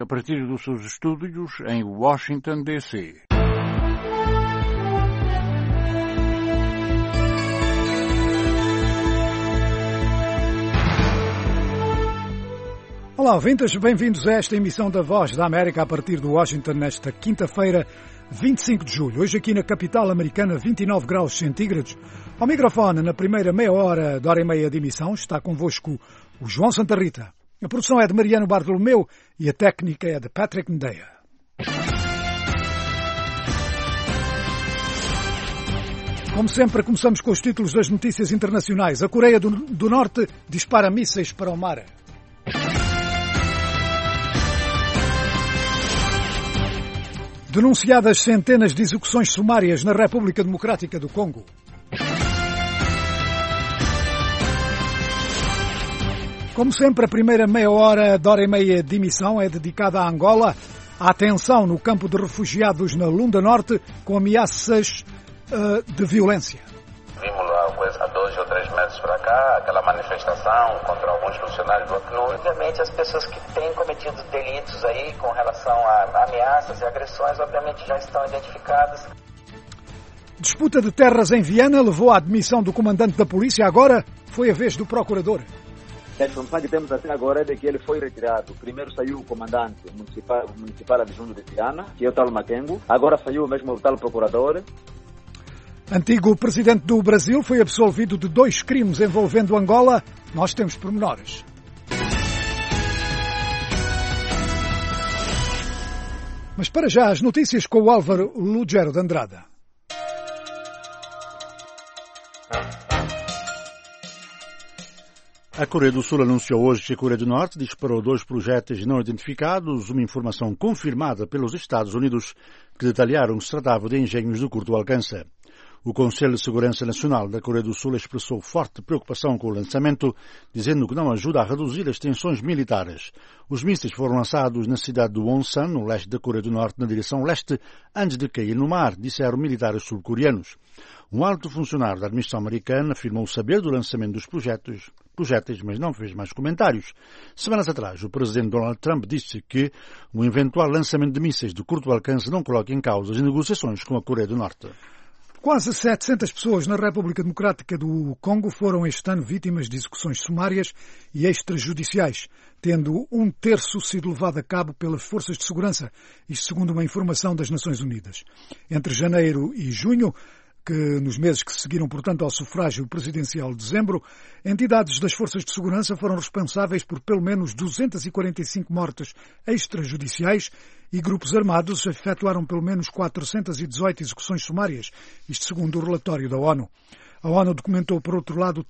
a partir dos seus estúdios em Washington, D.C. Olá, ouvintes, bem-vindos a esta emissão da Voz da América a partir de Washington nesta quinta-feira, 25 de julho. Hoje aqui na capital americana, 29 graus centígrados. Ao microfone, na primeira meia hora e meia de emissão, está convosco o João Santa Rita. A produção é de Mariano Bartolomeu e a técnica é de Patrick Medeia. Como sempre, começamos com os títulos das notícias internacionais. A Coreia do Norte dispara mísseis para o mar. Denunciadas centenas de execuções sumárias na República Democrática do Congo. Como sempre, a primeira meia hora e meia de emissão é dedicada à Angola. A atenção no campo de refugiados na Lunda Norte com ameaças de violência. Vimos lá há 2 ou 3 meses para cá, aquela manifestação contra alguns funcionários do Acnur. Obviamente, as pessoas que têm cometido delitos aí com relação a ameaças e agressões, obviamente já estão identificadas. Disputa de terras em Viana levou à admissão do comandante da polícia. Agora foi a vez do procurador. A informação que temos até agora é de que ele foi retirado. Primeiro saiu o comandante municipal adjunto de Viana, que é o tal Maquengo. Agora saiu mesmo o tal procurador. Antigo presidente do Brasil foi absolvido de 2 crimes envolvendo Angola. Nós temos pormenores. Mas para já as notícias com o Álvaro Lugero de Andrade. A Coreia do Sul anunciou hoje que a Coreia do Norte disparou 2 projéteis não identificados, uma informação confirmada pelos Estados Unidos, que detalharam que se tratava de engenhos de curto alcance. O Conselho de Segurança Nacional da Coreia do Sul expressou forte preocupação com o lançamento, dizendo que não ajuda a reduzir as tensões militares. Os mísseis foram lançados na cidade de Wonsan, no leste da Coreia do Norte, na direção leste, antes de cair no mar, disseram militares sul-coreanos. Um alto funcionário da administração americana afirmou saber do lançamento dos projéteis, mas não fez mais comentários. Semanas atrás, o presidente Donald Trump disse que um eventual lançamento de mísseis de curto alcance não coloca em causa as negociações com a Coreia do Norte. Quase 700 pessoas na República Democrática do Congo foram este ano vítimas de execuções sumárias e extrajudiciais, tendo 1/3 sido levado a cabo pelas forças de segurança, isto segundo uma informação das Nações Unidas. Entre janeiro e junho, que nos meses que se seguiram, portanto, ao sufrágio presidencial de dezembro, entidades das forças de segurança foram responsáveis por pelo menos 245 mortes extrajudiciais e grupos armados efetuaram pelo menos 418 execuções sumárias, isto segundo o relatório da ONU. A ONU documentou, por outro lado,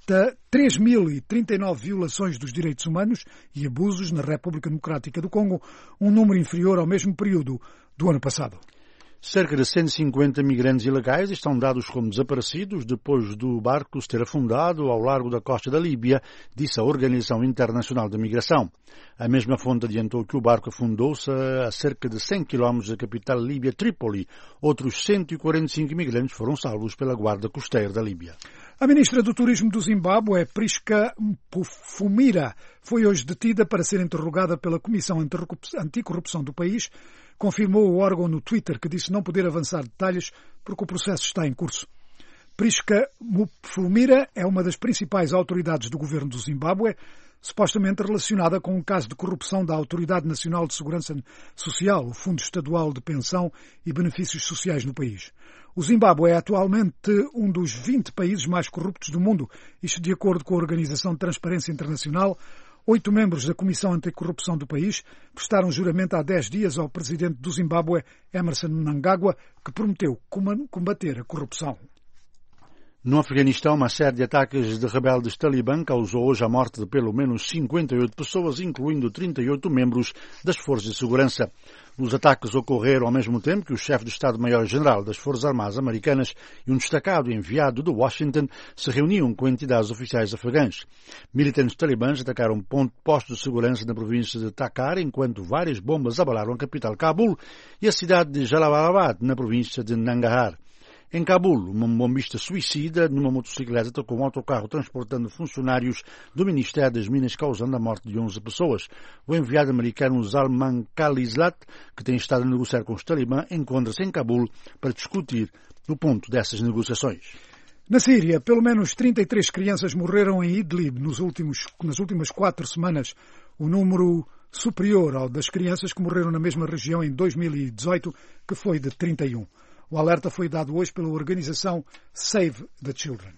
3.039 violações dos direitos humanos e abusos na República Democrática do Congo, um número inferior ao mesmo período do ano passado. Cerca de 150 migrantes ilegais estão dados como desaparecidos depois do barco se ter afundado ao largo da costa da Líbia, disse a Organização Internacional de Migração. A mesma fonte adiantou que o barco afundou-se a cerca de 100 km da capital líbia, Trípoli. Outros 145 migrantes foram salvos pela Guarda Costeira da Líbia. A ministra do Turismo do Zimbábue, Priska Mpufumira, foi hoje detida para ser interrogada pela Comissão Anticorrupção do país. Confirmou o órgão no Twitter, que disse não poder avançar detalhes porque o processo está em curso. Priska Mpufumira é uma das principais autoridades do governo do Zimbábue, supostamente relacionada com um caso de corrupção da Autoridade Nacional de Segurança Social, o Fundo Estadual de Pensão e Benefícios Sociais no país. O Zimbábue é atualmente um dos 20 países mais corruptos do mundo, isto de acordo com a Organização de Transparência Internacional. 8 membros da Comissão Anticorrupção do país prestaram juramento há 10 dias ao presidente do Zimbábue, Emmerson Mnangagwa, que prometeu combater a corrupção. No Afeganistão, uma série de ataques de rebeldes talibã causou hoje a morte de pelo menos 58 pessoas, incluindo 38 membros das forças de segurança. Os ataques ocorreram ao mesmo tempo que o chefe do Estado-Maior-General das Forças Armadas Americanas e um destacado enviado de Washington se reuniam com entidades oficiais afegãs. Militantes talibãs atacaram postos de segurança na província de Takhar, enquanto várias bombas abalaram a capital Cabul e a cidade de Jalalabad, na província de Nangarhar. Em Cabul, uma bombista suicida numa motocicleta atacou um autocarro transportando funcionários do Ministério das Minas, causando a morte de 11 pessoas. O enviado americano Zalman Khalilzad, que tem estado a negociar com os talibã, encontra-se em Cabul para discutir o ponto dessas negociações. Na Síria, pelo menos 33 crianças morreram em Idlib nas últimas 4 semanas, o número superior ao das crianças que morreram na mesma região em 2018, que foi de 31. O alerta foi dado hoje pela organização Save the Children.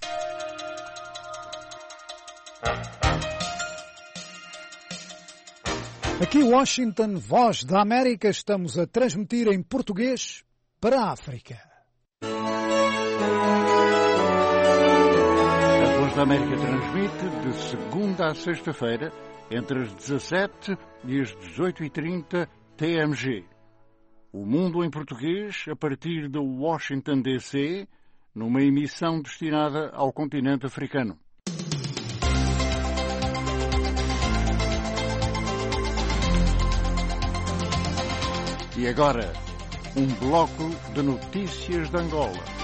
Aqui Washington, Voz da América, estamos a transmitir em português para a África. A Voz da América transmite de segunda a sexta-feira, entre as 17 e as 18h30 TMG. O Mundo em Português, a partir de Washington, D.C., numa emissão destinada ao continente africano. E agora, um bloco de notícias de Angola.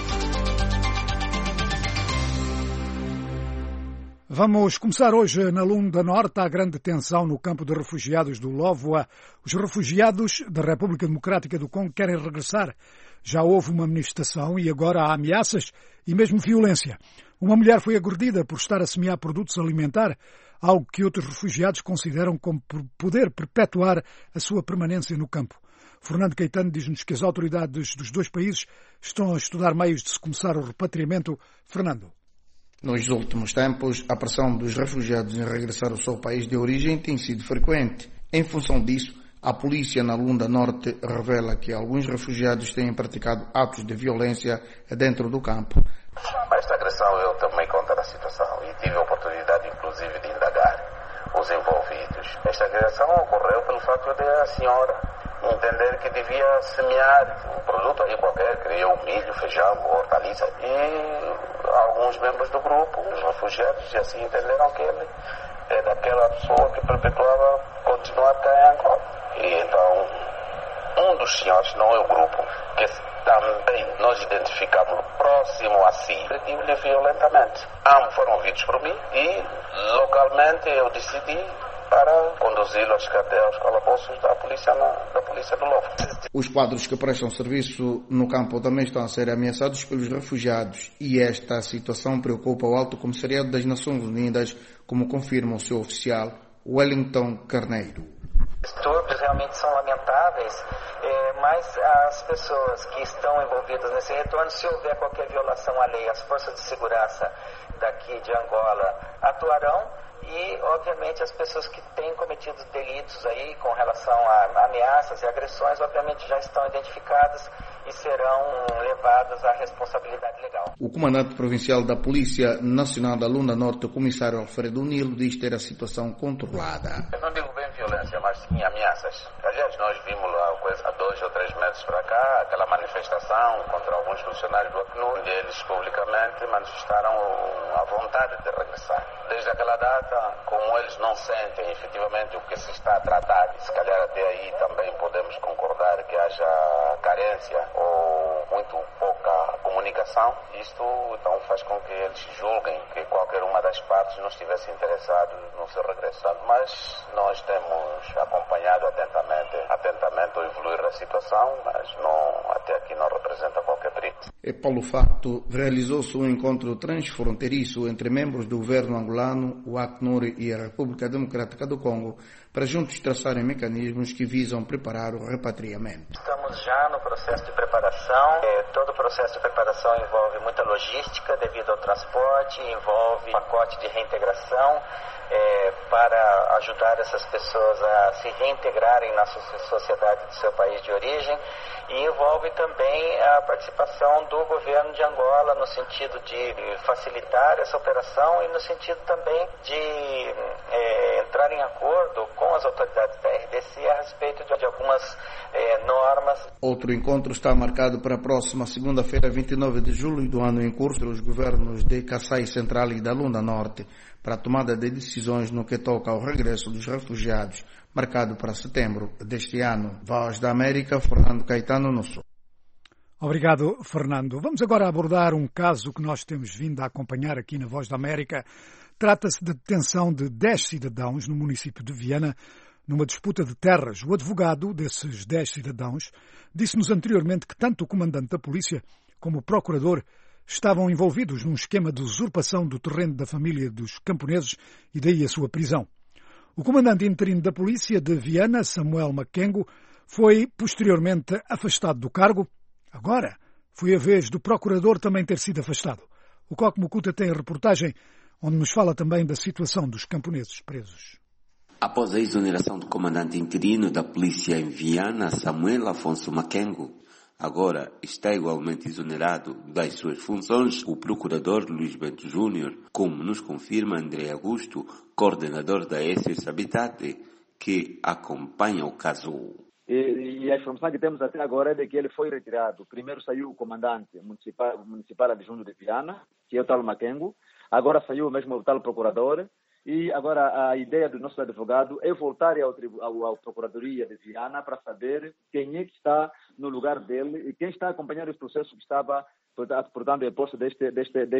Vamos começar hoje na Lunda Norte. Há grande tensão no campo de refugiados do Lóvoa. Os refugiados da República Democrática do Congo querem regressar. Já houve uma manifestação e agora há ameaças e mesmo violência. Uma mulher foi agredida por estar a semear produtos alimentar, algo que outros refugiados consideram como poder perpetuar a sua permanência no campo. Fernando Caetano diz-nos que as autoridades dos dois países estão a estudar meios de se começar o repatriamento. Fernando. Nos últimos tempos, a pressão dos refugiados em regressar ao seu país de origem tem sido frequente. Em função disso, a polícia na Lunda Norte revela que alguns refugiados têm praticado atos de violência dentro do campo. Esta agressão eu tomei conta da situação e tive a oportunidade, inclusive, de indagar os envolvidos. Esta agressão ocorreu pelo fato de a senhora entender que devia semear um produto aí qualquer, criou milho, feijão, hortaliça, e alguns membros do grupo, os refugiados, e assim entenderam que ele é daquela pessoa que perpetuava continuar cá em Angola. E então, um dos senhores, não é o grupo, que também nós identificamos próximo a si, agrediu-lhe violentamente. Ambos foram ouvidos por mim e, localmente, eu decidi para conduzi-lo até aos calabouços da polícia do Lobo. Os quadros que prestam serviço no campo também estão a ser ameaçados pelos refugiados e esta situação preocupa o Alto Comissariado das Nações Unidas, como confirma o seu oficial, Wellington Carneiro. Os distúrbios realmente são lamentáveis, mas as pessoas que estão envolvidas nesse retorno, se houver qualquer violação à lei, as forças de segurança daqui de Angola atuarão. E, obviamente, as pessoas que têm cometido delitos aí com relação a ameaças e agressões, obviamente, já estão identificadas e serão levadas à responsabilidade legal. O comandante provincial da Polícia Nacional da Lunda Norte, o comissário Alfredo Nilo, diz ter a situação controlada. Eu não digo bem violência, mas sim ameaças. Aliás, nós vimos lá há 2 ou 3 metros para cá, aquela manifestação contra alguns funcionários do Acnur, onde eles publicamente manifestaram a vontade de regressar. Desde aquela data, como eles não sentem efetivamente o que se está a tratar, e se calhar até aí também podemos concordar que haja carência ou muito pouca comunicação, isto então faz com que eles julguem que qualquer uma das partes não estivesse interessado no seu regresso. Mas nós temos acompanhado atentamente o evoluir da situação, mas até aqui não representa qualquer perigo. E pelo facto, realizou-se um encontro transfronteiriço entre membros do governo angolano, o Acnur e a República Democrática do Congo, para juntos traçarem mecanismos que visam preparar o repatriamento. Estamos já no processo de preparação. Todo o processo de preparação envolve muita logística devido ao transporte, envolve pacote de reintegração para ajudar essas pessoas a se reintegrarem na sociedade do seu país de origem, e envolve também a participação do governo de Angola no sentido de facilitar essa operação e no sentido também de entrar em acordo com as autoridades da RDC a respeito de algumas normas. Outro encontro está marcado para a próxima segunda-feira, 29 de julho do ano em curso, pelos governos de Kassai Central e da Lunda Norte, para a tomada de decisões no que toca ao regresso dos refugiados, marcado para setembro deste ano. Voz da América, Fernando Caetano, no Sul. Obrigado, Fernando. Vamos agora abordar um caso que nós temos vindo a acompanhar aqui na Voz da América. Trata-se da detenção de 10 cidadãos no município de Viana, numa disputa de terras. O advogado desses 10 cidadãos disse-nos anteriormente que tanto o comandante da polícia como o procurador estavam envolvidos num esquema de usurpação do terreno da família dos camponeses e daí a sua prisão. O comandante interino da polícia de Viana, Samuel Makengo, foi posteriormente afastado do cargo. Agora foi a vez do procurador também ter sido afastado. O Coque Mucuta tem a reportagem onde nos fala também da situação dos camponeses presos. Após a exoneração do comandante interino da polícia em Viana, Samuel Afonso Makengo, agora está igualmente exonerado das suas funções o procurador Luís Bento Júnior, como nos confirma André Augusto, coordenador da SS Habitat, que acompanha o caso. E a informação que temos até agora é de que ele foi retirado. Primeiro saiu o comandante municipal adjunto de Viana, que é o tal Makengo. Agora saiu mesmo o tal procurador. E agora a ideia do nosso advogado é voltar à Procuradoria de Viana para saber quem é que está no lugar dele e quem está a acompanhar esse processo que estava, portanto, em posse deste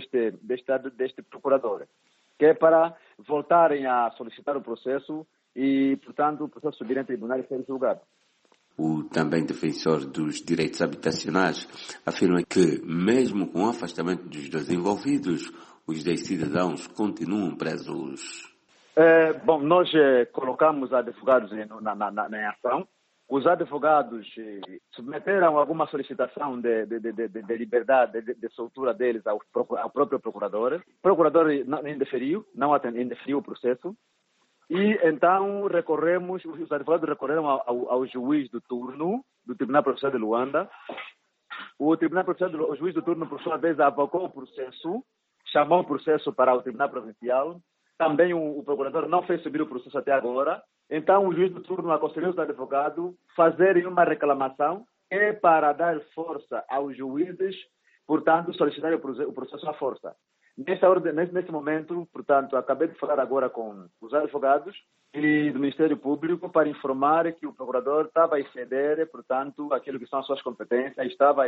procurador. Que é para voltarem a solicitar o processo e, portanto, o processo subir em tribunal e ser julgado. O também defensor dos direitos habitacionais afirma que, mesmo com o afastamento dos dois envolvidos, os 10 cidadãos continuam presos. Bom, nós colocamos advogados em ação. Os advogados submeteram alguma solicitação de liberdade, de soltura deles ao próprio procurador. O procurador não indeferiu o processo. E então os advogados recorreram ao juiz do turno do Tribunal Processual de Luanda. O juiz do turno, por sua vez, avocou o processo, chamou o processo para o Tribunal Provincial. Também o procurador não fez subir o processo até agora. Então o juiz do turno aconselhou os advogados fazerem uma reclamação para dar força aos juízes, portanto, solicitar o processo à força. Nesse momento, portanto, acabei de falar agora com os advogados e do Ministério Público para informar que o procurador estava a exceder, portanto, aquilo que são as suas competências,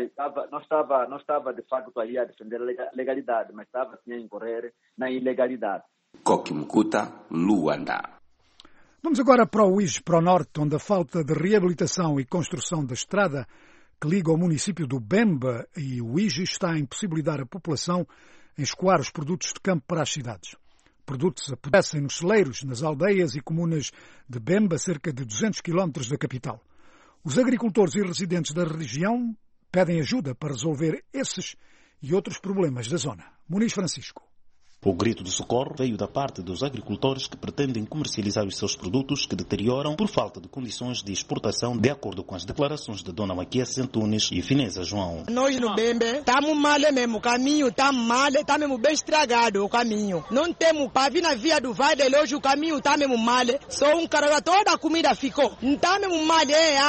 não estava de facto aí a defender a legalidade, mas estava sim a incorrer na ilegalidade. Coque Mucuta, Luanda. Vamos agora para o Uíge, para o norte, onde a falta de reabilitação e construção da estrada que liga o município do Bemba e o Uíge está a impossibilitar a população em escoar os produtos de campo para as cidades. Produtos apodrecem nos celeiros, nas aldeias e comunas de Bemba, cerca de 200 quilómetros da capital. Os agricultores e residentes da região pedem ajuda para resolver esses e outros problemas da zona. Muniz Francisco. O grito de socorro veio da parte dos agricultores que pretendem comercializar os seus produtos que deterioram por falta de condições de exportação, de acordo com as declarações de Dona Maquiese Antunes e Fineza João. Nós no Bembe estamos mal mesmo, o caminho está mal, está mesmo bem estragado o caminho. Não temos para vir na via do Vale de Lojo, o caminho está mesmo mal, só um carro, toda a comida ficou. Não está mesmo mal,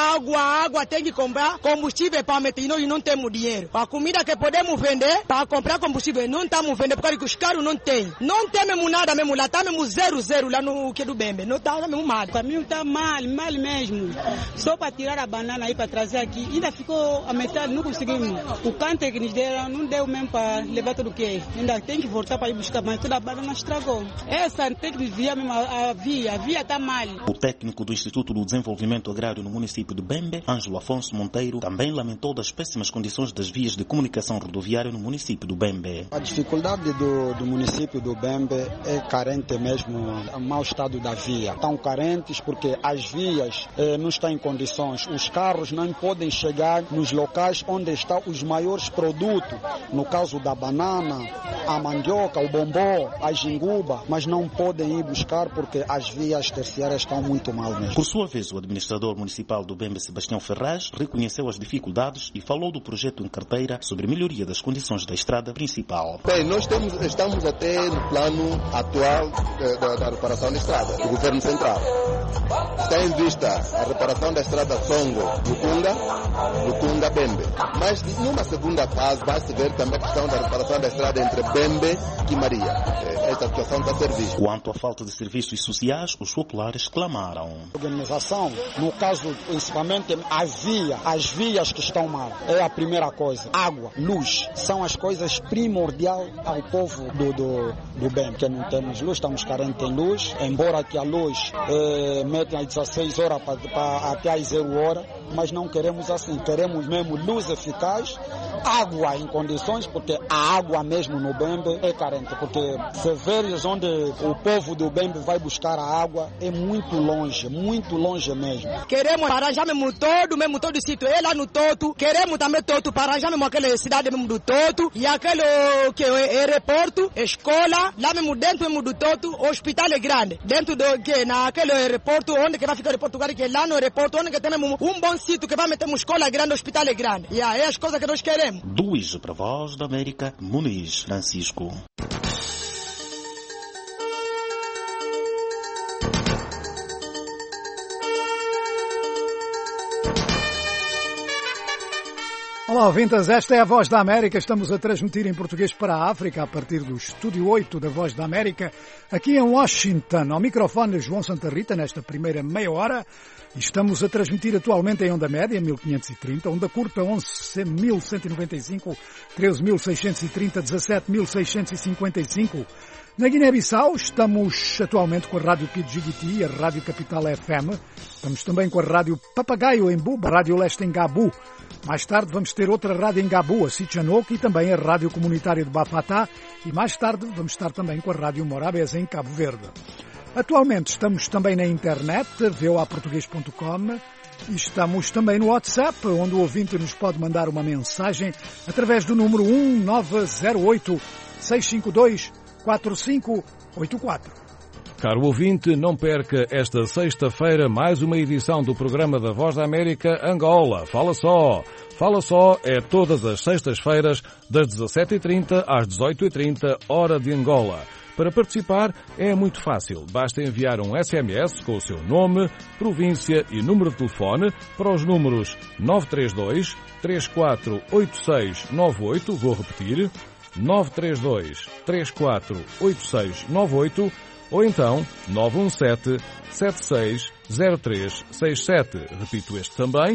água, tem que comprar combustível para meter, nós não temos dinheiro. A comida que podemos vender, para comprar combustível, não estamos vendendo, porque os carros não tem. Não tem mesmo nada mesmo lá, tá mesmo 0 lá no que do Bembe, não tá mesmo mal. O caminho tá mal mesmo. Só para tirar a banana aí para trazer aqui, ainda ficou a metade, não conseguimos. O cante que nos deram não deu mesmo para levar tudo o que é. Ainda tem que voltar para ir buscar, mas toda a banana estragou. Essa tem que desviar mesmo a via tá mal. O técnico do Instituto do Desenvolvimento Agrário no município de Bembe, Ângelo Afonso Monteiro, também lamentou das péssimas condições das vias de comunicação rodoviária no município do Bembe. A dificuldade do município do Bembe é carente mesmo, o mau estado da via. Estão carentes porque as vias não estão em condições. Os carros não podem chegar nos locais onde estão os maiores produtos. No caso da banana, a mandioca, o bombom, a jinguba, mas não podem ir buscar porque as vias terciárias estão muito mal mesmo. Por sua vez, o administrador municipal do Bembe, Sebastião Ferraz, reconheceu as dificuldades e falou do projeto em carteira sobre melhoria das condições da estrada principal. Bem, nós estamos a até no plano atual da reparação da estrada, do governo central. Está em vista a reparação da estrada Songo-Lucunga-Bembe. Mas numa segunda fase vai-se ver também a questão da reparação da estrada entre Bembe e Maria. Esta situação está a ser vista. Quanto à falta de serviços sociais, os populares clamaram. Organização, no caso principalmente as vias que estão mal, é a primeira coisa. Água, luz, são as coisas primordiais ao povo do bem, que não temos luz, estamos carentes em luz, embora que a luz metem às 16 horas até às 0 horas, mas não queremos assim, queremos mesmo luz eficaz, água em condições, porque a água mesmo no Bembe é carente, porque se veres onde o povo do Bembe vai buscar a água, é muito longe mesmo. Queremos arranjar mesmo todo o sítio, é lá no Toto, queremos também Toto, para arranjar mesmo aquela cidade mesmo do Toto, e aquele que é aeroporto, escola, lá mesmo dentro mesmo do Toto, o hospital é grande, dentro do que naquele aeroporto, onde que vai ficar o aeroporto, que é lá no aeroporto, onde que tem mesmo um bom sítio que vai meter uma escola grande, hospital é grande, e é as coisas que nós queremos. Luís, para a Voz da América, Muniz Francisco. Olá, ouvintes, esta é a Voz da América. Estamos a transmitir em português para a África a partir do Estúdio 8 da Voz da América, aqui em Washington. Ao microfone João Santa Rita, nesta primeira meia hora. Estamos a transmitir atualmente em onda média, 1530, onda curta 11.195, 13.630, 17.655. Na Guiné-Bissau estamos atualmente com a Rádio Pidjigiti e a Rádio Capital FM. Estamos também com a Rádio Papagaio em Buba, a Rádio Leste em Gabu. Mais tarde vamos ter outra rádio em Gabu, a Sichanok, e também a Rádio Comunitária de Bafatá. E mais tarde vamos estar também com a Rádio Morabeza em Cabo Verde. Atualmente estamos também na internet, voaportugues.com, e estamos também no WhatsApp, onde o ouvinte nos pode mandar uma mensagem através do número 1908-652-4584. Caro ouvinte, não perca esta sexta-feira mais uma edição do programa da Voz da América Angola. Fala só! Fala só é todas as sextas-feiras, das 17h30 às 18h30, hora de Angola. Para participar é muito fácil. Basta enviar um SMS com o seu nome, província e número de telefone para os números 932 348698, vou repetir, 932 348698, ou então 917-760367. Repito este também,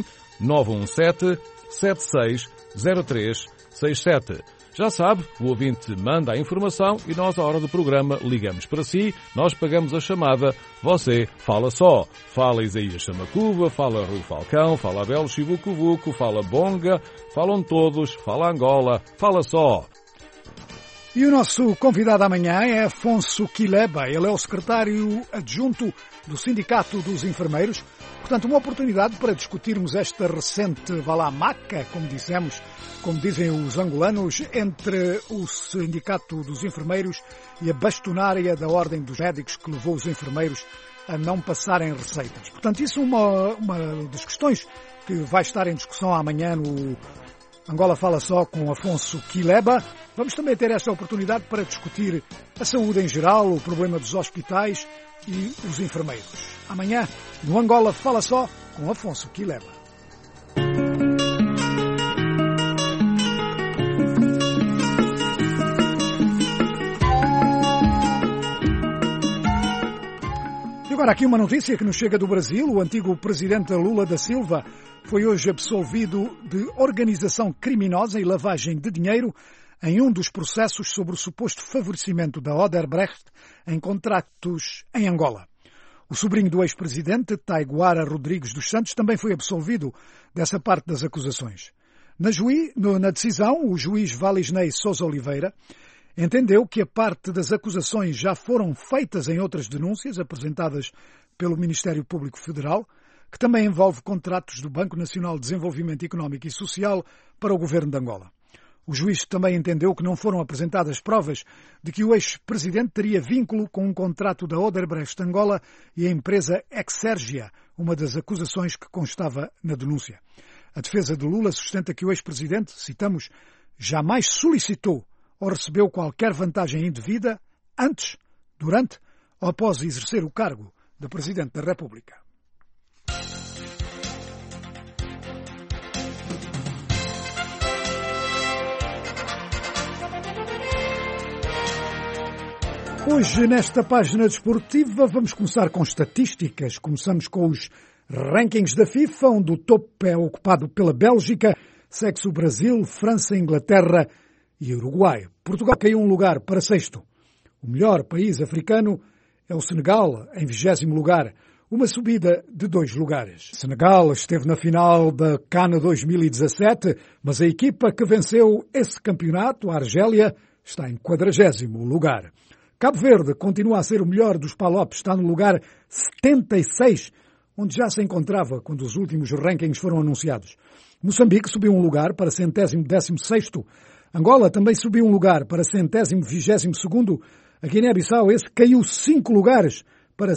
917-760367. Já sabe, o ouvinte manda a informação e nós, à hora do programa, ligamos para si, nós pagamos a chamada, você fala só. Fala Isaías Chamacuba, fala Rui Falcão, fala Abel Chivucuvuco, fala Bonga, falam todos, fala Angola, fala só. E o nosso convidado amanhã é Afonso Quileba. Ele é o secretário adjunto do Sindicato dos Enfermeiros. Portanto, uma oportunidade para discutirmos esta recente maca, como dizem os angolanos, entre o Sindicato dos Enfermeiros e a bastonária da Ordem dos Médicos que levou os enfermeiros a não passarem receitas. Portanto, isso é uma das questões que vai estar em discussão amanhã no Angola Fala Só com Afonso Quileba. Vamos também ter esta oportunidade para discutir a saúde em geral, o problema dos hospitais e os enfermeiros. Amanhã, no Angola Fala Só com Afonso Quileba. E agora aqui uma notícia que nos chega do Brasil. O antigo presidente Lula da Silva foi hoje absolvido de organização criminosa e lavagem de dinheiro em um dos processos sobre o suposto favorecimento da Odebrecht em contratos em Angola. O sobrinho do ex-presidente, Taiguara Rodrigues dos Santos, também foi absolvido dessa parte das acusações. Na decisão, o juiz Valisney Sousa Oliveira entendeu que a parte das acusações já foram feitas em outras denúncias apresentadas pelo Ministério Público Federal, que também envolve contratos do Banco Nacional de Desenvolvimento Económico e Social para o governo de Angola. O juiz também entendeu que não foram apresentadas provas de que o ex-presidente teria vínculo com um contrato da Odebrecht Angola e a empresa Exergia, uma das acusações que constava na denúncia. A defesa de Lula sustenta que o ex-presidente, citamos, jamais solicitou ou recebeu qualquer vantagem indevida antes, durante ou após exercer o cargo de Presidente da República. Hoje, nesta página desportiva, vamos começar com estatísticas. Começamos com os rankings da FIFA, onde o topo é ocupado pela Bélgica, segue-se o Brasil, França, Inglaterra e Uruguai. Portugal caiu um lugar para sexto. O melhor país africano é o Senegal, em 20º lugar, uma subida de 2 lugares. Senegal esteve na final da CAN 2017, mas a equipa que venceu esse campeonato, a Argélia, está em 40º lugar. Cabo Verde continua a ser o melhor dos PALOP, está no lugar 76, onde já se encontrava quando os últimos rankings foram anunciados. Moçambique subiu um lugar para 116º. Angola também subiu um lugar para 122º. A Guiné-Bissau, esse caiu 5 lugares para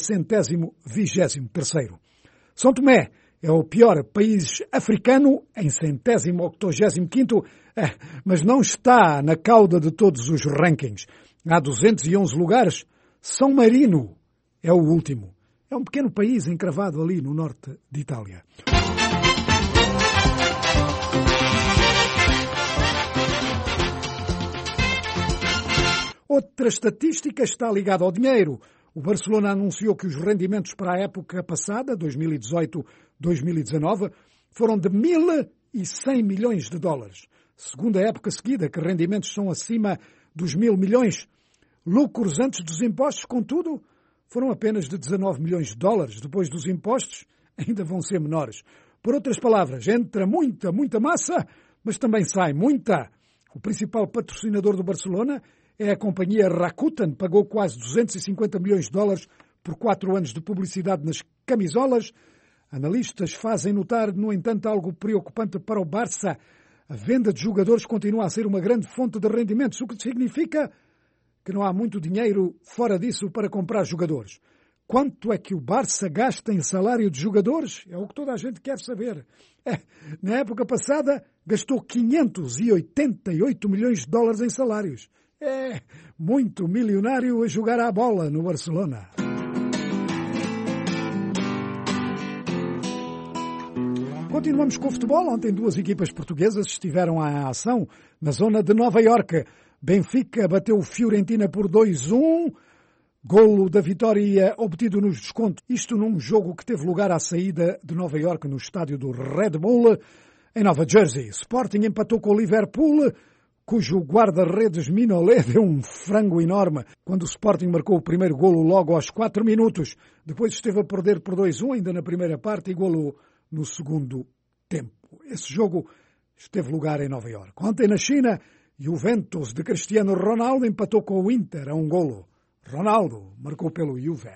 123º. São Tomé é o pior país africano, em 185º, mas não está na cauda de todos os rankings. Há 211 lugares. São Marino é o último. É um pequeno país encravado ali no norte de Itália. Outra estatística está ligada ao dinheiro. O Barcelona anunciou que os rendimentos para a época passada, 2018-2019, foram de 1.100 milhões de dólares. Segunda época seguida que rendimentos são acima dos 1.000 milhões. Lucros antes dos impostos, contudo, foram apenas de 19 milhões de dólares. Depois dos impostos, ainda vão ser menores. Por outras palavras, entra muita massa, mas também sai muita. O principal patrocinador do Barcelona é a companhia Rakuten, pagou quase 250 milhões de dólares por 4 anos de publicidade nas camisolas. Analistas fazem notar, no entanto, algo preocupante para o Barça. A venda de jogadores continua a ser uma grande fonte de rendimentos, o que significa que não há muito dinheiro fora disso para comprar jogadores. Quanto é que o Barça gasta em salário de jogadores? É o que toda a gente quer saber. Na época passada, gastou 588 milhões de dólares em salários. É muito milionário a jogar à bola no Barcelona. Continuamos com o futebol. Ontem 2 equipas portuguesas estiveram em ação na zona de Nova Iorque. Benfica bateu o Fiorentina por 2-1. Golo da vitória obtido nos descontos. Isto num jogo que teve lugar à saída de Nova Iorque no estádio do Red Bull, em Nova Jersey. Sporting empatou com o Liverpool, cujo guarda-redes Mignolet deu um frango enorme quando o Sporting marcou o primeiro golo logo aos 4 minutos. Depois esteve a perder por 2-1 ainda na primeira parte e golo no segundo tempo. Esse jogo esteve lugar em Nova Iorque. Ontem na China, Juventus de Cristiano Ronaldo empatou com o Inter a 1 golo. Ronaldo marcou pelo Juve.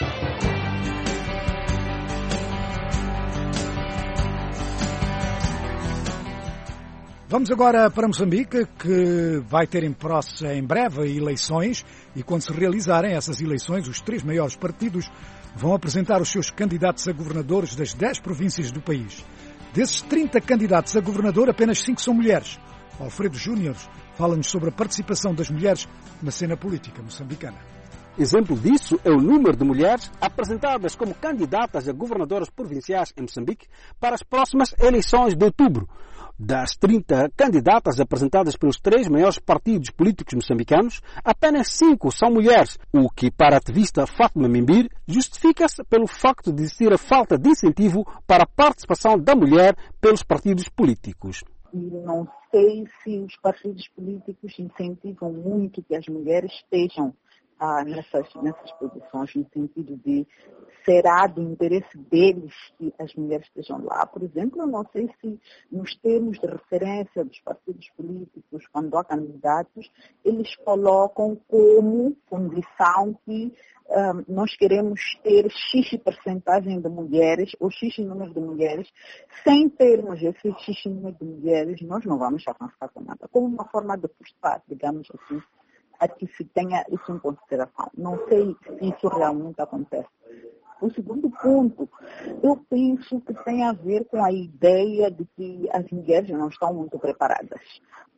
Vamos agora para Moçambique, que vai ter em breve eleições, e quando se realizarem essas eleições, os 3 maiores partidos vão apresentar os seus candidatos a governadores das 10 províncias do país. Desses 30 candidatos a governador, apenas 5 são mulheres. Alfredo Júnior fala-nos sobre a participação das mulheres na cena política moçambicana. Exemplo disso é o número de mulheres apresentadas como candidatas a governadoras provinciais em Moçambique para as próximas eleições de outubro. Das 30 candidatas apresentadas pelos 3 maiores partidos políticos moçambicanos, apenas 5 são mulheres, o que, para a ativista Fátima Mimbir, justifica-se pelo facto de existir a falta de incentivo para a participação da mulher pelos partidos políticos. Não sei se os partidos políticos incentivam muito que as mulheres estejam nessas posições, no sentido de será do interesse deles que as mulheres estejam lá. Por exemplo, eu não sei se nos termos de referência dos partidos políticos, quando há candidatos, eles colocam como condição que nós queremos ter X percentagem de mulheres, ou X número de mulheres. Sem termos esse X número de mulheres, nós não vamos avançar com nada. Como uma forma de forçar, digamos assim, a que se tenha isso em consideração. Não sei se isso realmente acontece. O segundo ponto, eu penso que tem a ver com a ideia de que as mulheres não estão muito preparadas.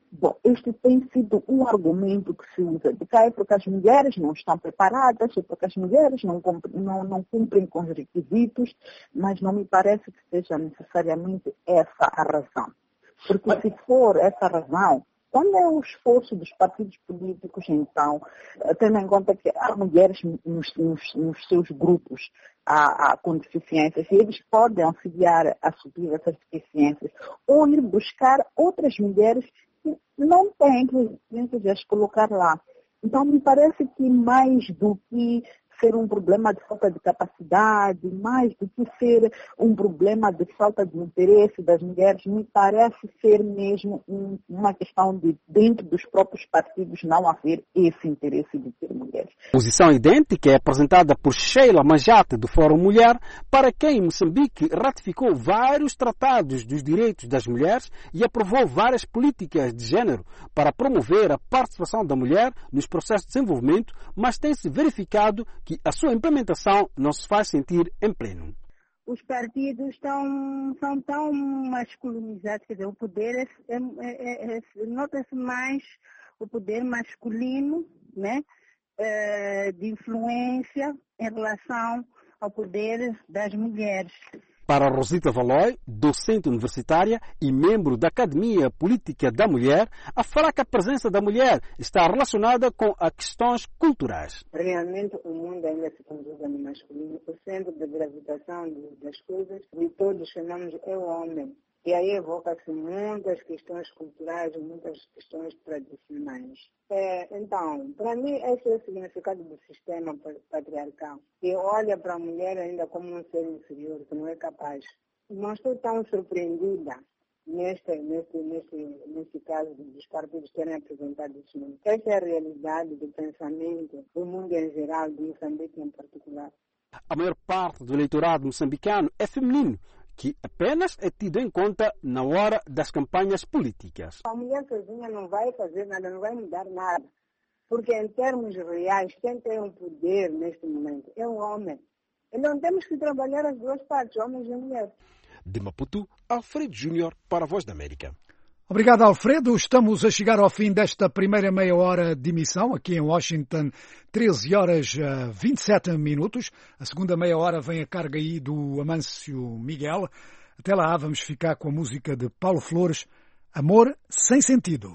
Bom, este tem sido um argumento que se usa de cá, é porque as mulheres não estão preparadas, é porque as mulheres não cumprem com os requisitos, mas não me parece que seja necessariamente essa a razão. Porque se for essa a razão, quando é o esforço dos partidos políticos, então, tendo em conta que há mulheres nos seus grupos com deficiências, e eles podem auxiliar a suprir essas deficiências, ou ir buscar outras mulheres que não têm deficiências e as colocar lá. Então, me parece que mais do que ser um problema de falta de capacidade, mais do que ser um problema de falta de interesse das mulheres, me parece ser mesmo uma questão de, dentro dos próprios partidos, não haver esse interesse de ter mulheres. Posição idêntica é apresentada por Sheila Majate, do Fórum Mulher, para quem Moçambique ratificou vários tratados dos direitos das mulheres e aprovou várias políticas de género para promover a participação da mulher nos processos de desenvolvimento, mas tem-se verificado que a sua implementação não se faz sentir em pleno. Os partidos são tão masculinizados, quer dizer, o poder nota-se mais o poder masculino, né, de influência em relação ao poder das mulheres. Para Rosita Valoy, docente universitária e membro da Academia Política da Mulher, a fraca presença da mulher está relacionada com as questões culturais. Realmente o mundo ainda se conduz no masculino. O centro de gravitação das coisas de todos chamamos é o homem. E aí evoca-se muitas questões culturais, muitas questões tradicionais. Então, para mim, esse é o significado do sistema patriarcal, que olha para a mulher ainda como um ser inferior, que não é capaz. Não estou tão surpreendida nesse caso dos partidos terem apresentado isso. Essa é a realidade do pensamento do mundo em geral, do Moçambique em particular. A maior parte do eleitorado moçambicano é feminino, que apenas é tido em conta na hora das campanhas políticas. A mulher sozinha não vai fazer nada, não vai mudar nada. Porque em termos reais, quem tem o poder neste momento é o homem. Então temos que trabalhar as duas partes, homens e mulheres. De Maputo, Alfredo Júnior para a Voz da América. Obrigado, Alfredo. Estamos a chegar ao fim desta primeira meia hora de emissão, aqui em Washington, 13 horas 27 minutos. A segunda meia hora vem a carga aí do Amâncio Miguel. Até lá, vamos ficar com a música de Paulo Flores, Amor Sem Sentido.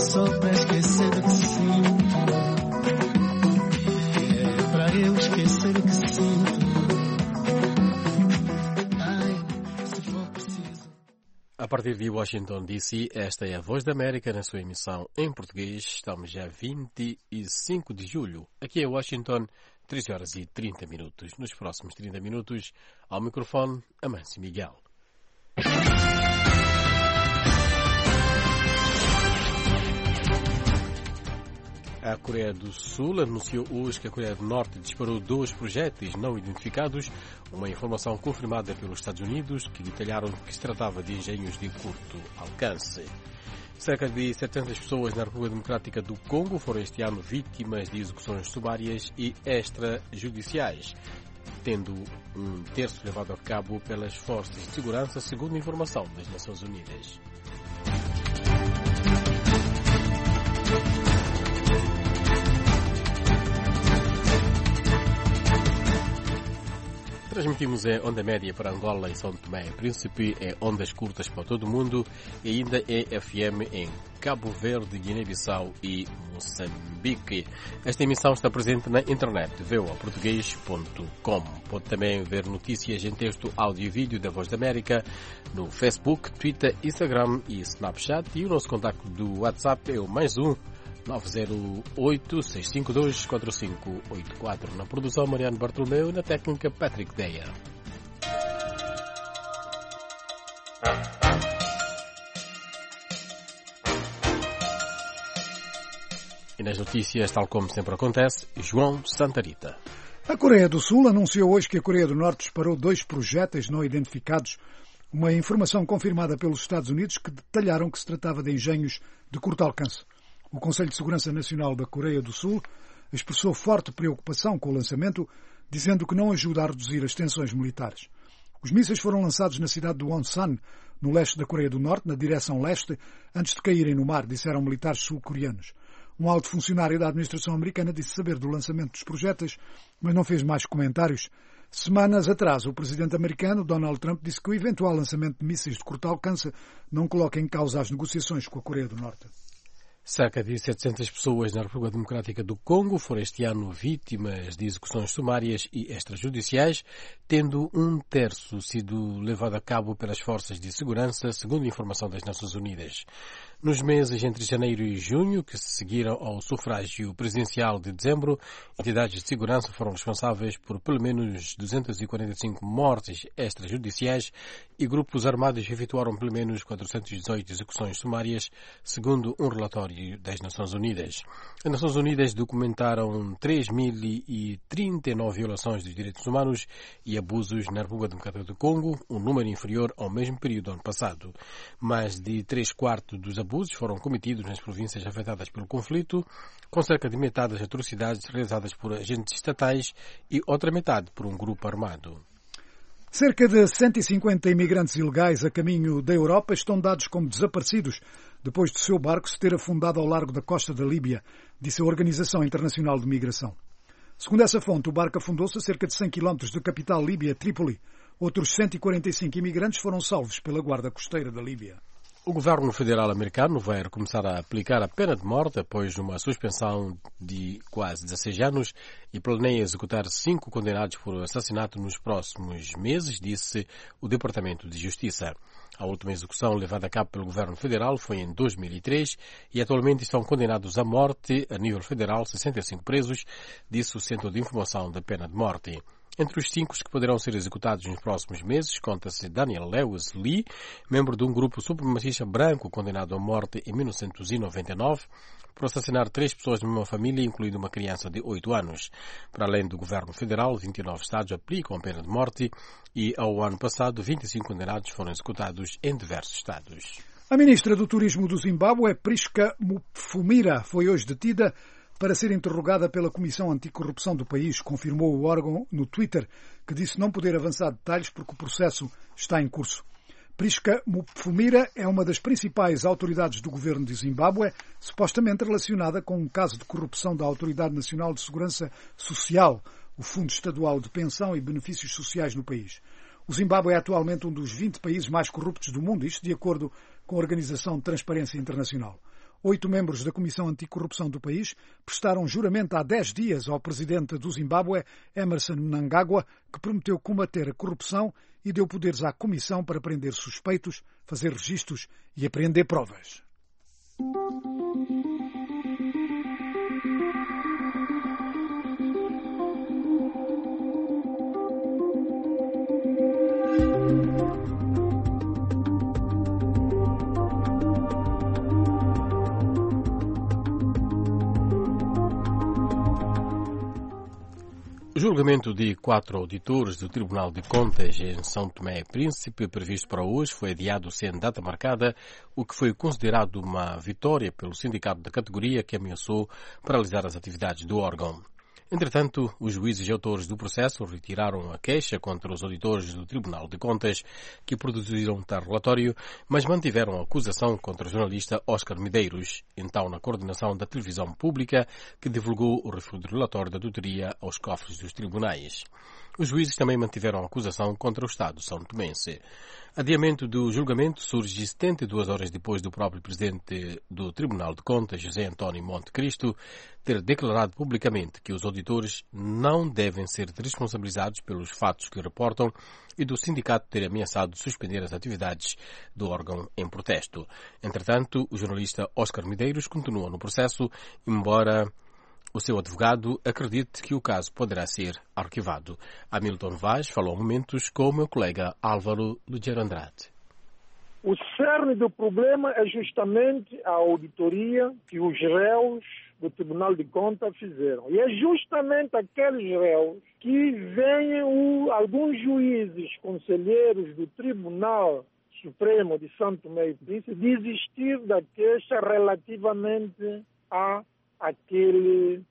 só pra esquecer do que sinto. É pra eu esquecer do que sinto. Ai, se for preciso. A partir de Washington, D.C., esta é a Voz da América na sua emissão em português. Estamos já 25 de julho. Aqui em Washington, 13 horas e 30 minutos. Nos próximos 30 minutos, ao microfone, Amâncio Miguel. A Coreia do Sul anunciou hoje que a Coreia do Norte disparou 2 projéteis não identificados, uma informação confirmada pelos Estados Unidos, que detalharam que se tratava de engenhos de curto alcance. Cerca de 700 pessoas na República Democrática do Congo foram este ano vítimas de execuções sumárias e extrajudiciais, tendo um terço levado a cabo pelas forças de segurança, segundo a informação das Nações Unidas. Transmitimos em onda média para Angola e São Tomé e Príncipe, em ondas curtas para todo o mundo e ainda em FM em Cabo Verde, Guiné-Bissau e Moçambique. Esta emissão está presente na internet, voaportugues.com. Pode também ver notícias em texto, áudio e vídeo da Voz da América no Facebook, Twitter, Instagram e Snapchat. E o nosso contacto do WhatsApp é o +1 908-652-4584. Na produção, Mariano Bartolomeu, na técnica, Patrick Deia. E nas notícias, tal como sempre acontece, João Santarita. A Coreia do Sul anunciou hoje que a Coreia do Norte disparou 2 projéteis não identificados, uma informação confirmada pelos Estados Unidos, que detalharam que se tratava de engenhos de curto alcance. O Conselho de Segurança Nacional da Coreia do Sul expressou forte preocupação com o lançamento, dizendo que não ajuda a reduzir as tensões militares. Os mísseis foram lançados na cidade de Wonsan, no leste da Coreia do Norte, na direção leste, antes de caírem no mar, disseram militares sul-coreanos. Um alto funcionário da administração americana disse saber do lançamento dos projéteis, mas não fez mais comentários. Semanas atrás, o presidente americano, Donald Trump, disse que o eventual lançamento de mísseis de curto alcance não coloca em causa as negociações com a Coreia do Norte. Cerca de 700 pessoas na República Democrática do Congo foram este ano vítimas de execuções sumárias e extrajudiciais, tendo um terço sido levado a cabo pelas forças de segurança, segundo a informação das Nações Unidas. Nos meses entre janeiro e junho, que se seguiram ao sufrágio presidencial de dezembro, entidades de segurança foram responsáveis por pelo menos 245 mortes extrajudiciais e grupos armados efetuaram pelo menos 418 execuções sumárias, segundo um relatório das Nações Unidas. As Nações Unidas documentaram 3.039 violações dos direitos humanos e abusos na República Democrática do Congo, um número inferior ao mesmo período do ano passado. Mais de 3/4 dos abusos foram cometidos nas províncias afetadas pelo conflito, com cerca de metade das atrocidades realizadas por agentes estatais e outra metade por um grupo armado. Cerca de 150 imigrantes ilegais a caminho da Europa estão dados como desaparecidos depois do seu barco se ter afundado ao largo da costa da Líbia, disse a Organização Internacional de Migração. Segundo essa fonte, o barco afundou-se a cerca de 100 km da capital líbia, Trípoli. Outros 145 imigrantes foram salvos pela guarda costeira da Líbia. O governo federal americano vai recomeçar a aplicar a pena de morte após uma suspensão de quase 16 anos e planeia executar 5 condenados por assassinato nos próximos meses, disse o Departamento de Justiça. A última execução levada a cabo pelo governo federal foi em 2003 e atualmente estão condenados à morte a nível federal 65 presos, disse o Centro de Informação da Pena de Morte. Entre os 5 que poderão ser executados nos próximos meses, conta-se Daniel Lewis Lee, membro de um grupo supremacista branco condenado à morte em 1999 por assassinar 3 pessoas de uma família, incluindo uma criança de 8 anos. Para além do governo federal, 29 estados aplicam a pena de morte e, ao ano passado, 25 condenados foram executados em diversos estados. A ministra do Turismo do Zimbábue, Priska Mufumira, foi hoje detida para ser interrogada pela Comissão Anticorrupção do país, confirmou o órgão no Twitter, que disse não poder avançar detalhes porque o processo está em curso. Priska Mufumira é uma das principais autoridades do governo de Zimbábue, supostamente relacionada com um caso de corrupção da Autoridade Nacional de Segurança Social, o Fundo Estadual de Pensão e Benefícios Sociais no país. O Zimbábue é atualmente um dos 20 países mais corruptos do mundo, isto de acordo com a Organização de Transparência Internacional. 8 membros da Comissão Anticorrupção do país prestaram juramento há 10 dias ao presidente do Zimbábue, Emmerson Mnangagwa, que prometeu combater a corrupção e deu poderes à Comissão para prender suspeitos, fazer registros e apreender provas. O julgamento de 4 auditores do Tribunal de Contas em São Tomé e Príncipe, previsto para hoje, foi adiado sem data marcada, o que foi considerado uma vitória pelo sindicato da categoria que ameaçou paralisar as atividades do órgão. Entretanto, os juízes e autores do processo retiraram a queixa contra os auditores do Tribunal de Contas que produziram tal relatório, mas mantiveram a acusação contra o jornalista Oscar Medeiros, então na coordenação da televisão pública, que divulgou o relatório da auditoria aos cofres dos tribunais. Os juízes também mantiveram a acusação contra o Estado são-tomense. Adiamento do julgamento surge 72 horas depois do próprio presidente do Tribunal de Contas, José António Monte Cristo, ter declarado publicamente que os auditores não devem ser responsabilizados pelos fatos que reportam e do sindicato ter ameaçado suspender as atividades do órgão em protesto. Entretanto, o jornalista Oscar Medeiros continua no processo, embora o seu advogado acredite que o caso poderá ser arquivado. Hamilton Vaz falou há momentos com o meu colega Álvaro Lugero Andrade. O cerne do problema é justamente a auditoria que os réus do Tribunal de Contas fizeram. E é justamente aqueles réus que veem alguns juízes, conselheiros do Tribunal Supremo de São Tomé e Príncipe desistir da queixa relativamente a aqueles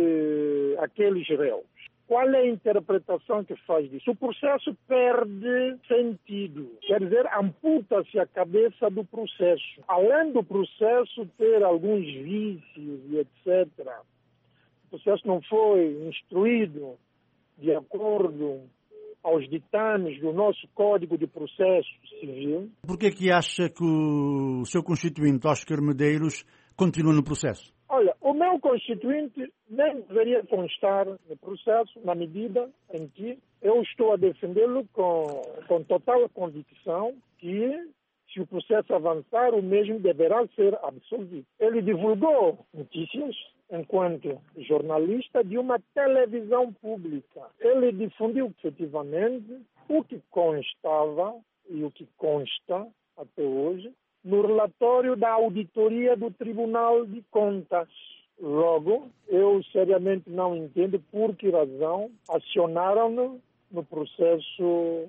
réus. Qual é a interpretação que faz disso? O processo perde sentido, quer dizer, amputa-se a cabeça do processo. Além do processo ter alguns vícios e etc., o processo não foi instruído de acordo aos ditames do nosso Código de Processo Civil. Por que acha que o seu constituinte, Oscar Medeiros, continua no processo? Olha, o meu constituinte nem deveria constar no processo, na medida em que eu estou a defendê-lo com total convicção que, se o processo avançar, o mesmo deverá ser absolvido. Ele divulgou notícias, enquanto jornalista, de uma televisão pública. Ele difundiu, efetivamente, o que constava e o que consta até hoje no relatório da auditoria do Tribunal de Contas. Logo, eu seriamente não entendo por que razão acionaram-no no processo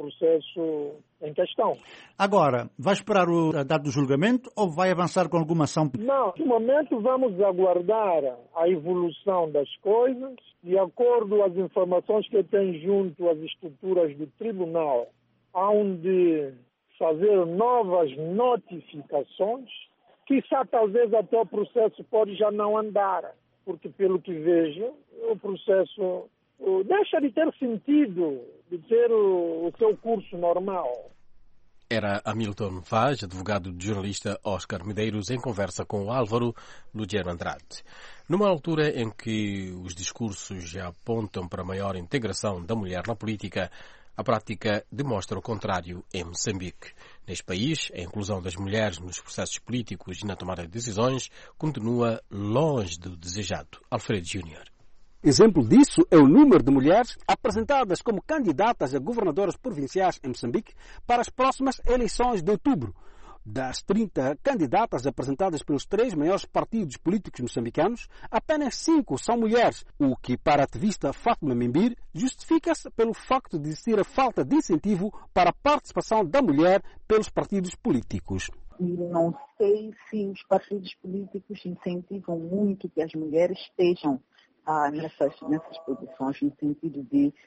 em questão. Agora, vai esperar a data do julgamento ou vai avançar com alguma ação? Não, no momento vamos aguardar a evolução das coisas. De acordo às informações que eu tenho junto às estruturas do tribunal, onde fazer novas notificações, quizá talvez até o processo pode já não andar, porque pelo que vejo, o processo deixa de ter sentido, de ter o seu curso normal. Era Hamilton Vaz, advogado do jornalista Oscar Medeiros, em conversa com o Álvaro Lugero Andrade. Numa altura em que os discursos já apontam para a maior integração da mulher na política, a prática demonstra o contrário em Moçambique. Neste país, a inclusão das mulheres nos processos políticos e na tomada de decisões continua longe do desejado. Alfredo Júnior. Exemplo disso é o número de mulheres apresentadas como candidatas a governadoras provinciais em Moçambique para as próximas eleições de outubro. Das 30 candidatas apresentadas pelos 3 maiores partidos políticos moçambicanos, apenas 5 são mulheres, o que, para a ativista Fátima Membir, justifica-se pelo facto de existir a falta de incentivo para a participação da mulher pelos partidos políticos. E não sei se os partidos políticos incentivam muito que as mulheres estejam nessas posições, no sentido de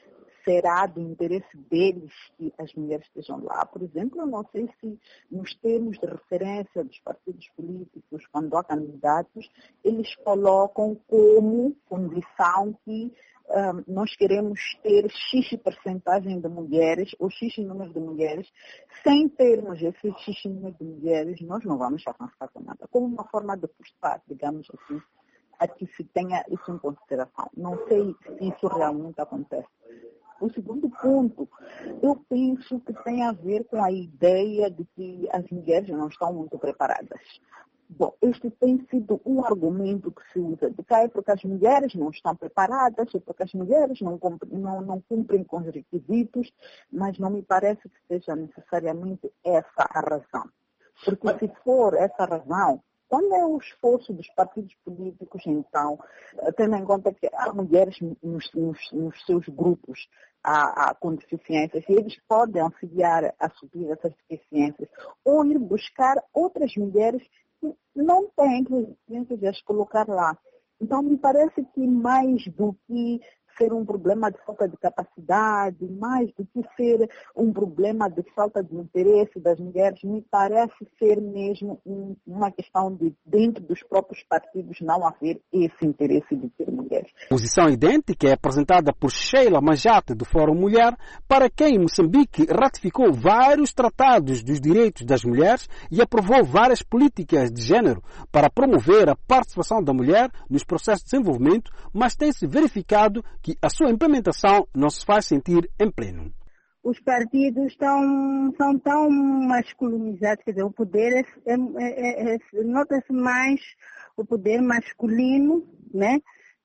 será do interesse deles que as mulheres estejam lá. Por exemplo, eu não sei se nos termos de referência dos partidos políticos, quando há candidatos, eles colocam como condição que nós queremos ter X percentagem de mulheres, ou X número de mulheres. Sem termos esse X número de mulheres, nós não vamos avançar com nada. Como uma forma de forçar, digamos assim, a que se tenha isso em consideração. Não sei se isso realmente acontece. O segundo ponto, eu penso que tem a ver com a ideia de que as mulheres não estão muito preparadas. Bom, este tem sido um argumento que se usa de cá, é porque as mulheres não estão preparadas, é porque as mulheres não cumprem com os requisitos, mas não me parece que seja necessariamente essa a razão. Porque se for essa a razão, quando é o esforço dos partidos políticos, então, tendo em conta que há mulheres nos seus grupos com deficiências, e eles podem auxiliar a suprir essas deficiências, ou ir buscar outras mulheres que não têm deficiências e as colocar lá. Então, me parece que mais do que ser um problema de falta de capacidade, mais do que ser um problema de falta de interesse das mulheres, me parece ser mesmo uma questão de, dentro dos próprios partidos, não haver esse interesse de ter mulheres. Posição idêntica é apresentada por Sheila Majate, do Fórum Mulher, para quem Moçambique ratificou vários tratados dos direitos das mulheres e aprovou várias políticas de género para promover a participação da mulher nos processos de desenvolvimento, mas tem-se verificado que a sua implementação não se faz sentir em pleno. Os partidos são tão masculinizados, quer dizer, o poder nota-se mais o poder masculino, né,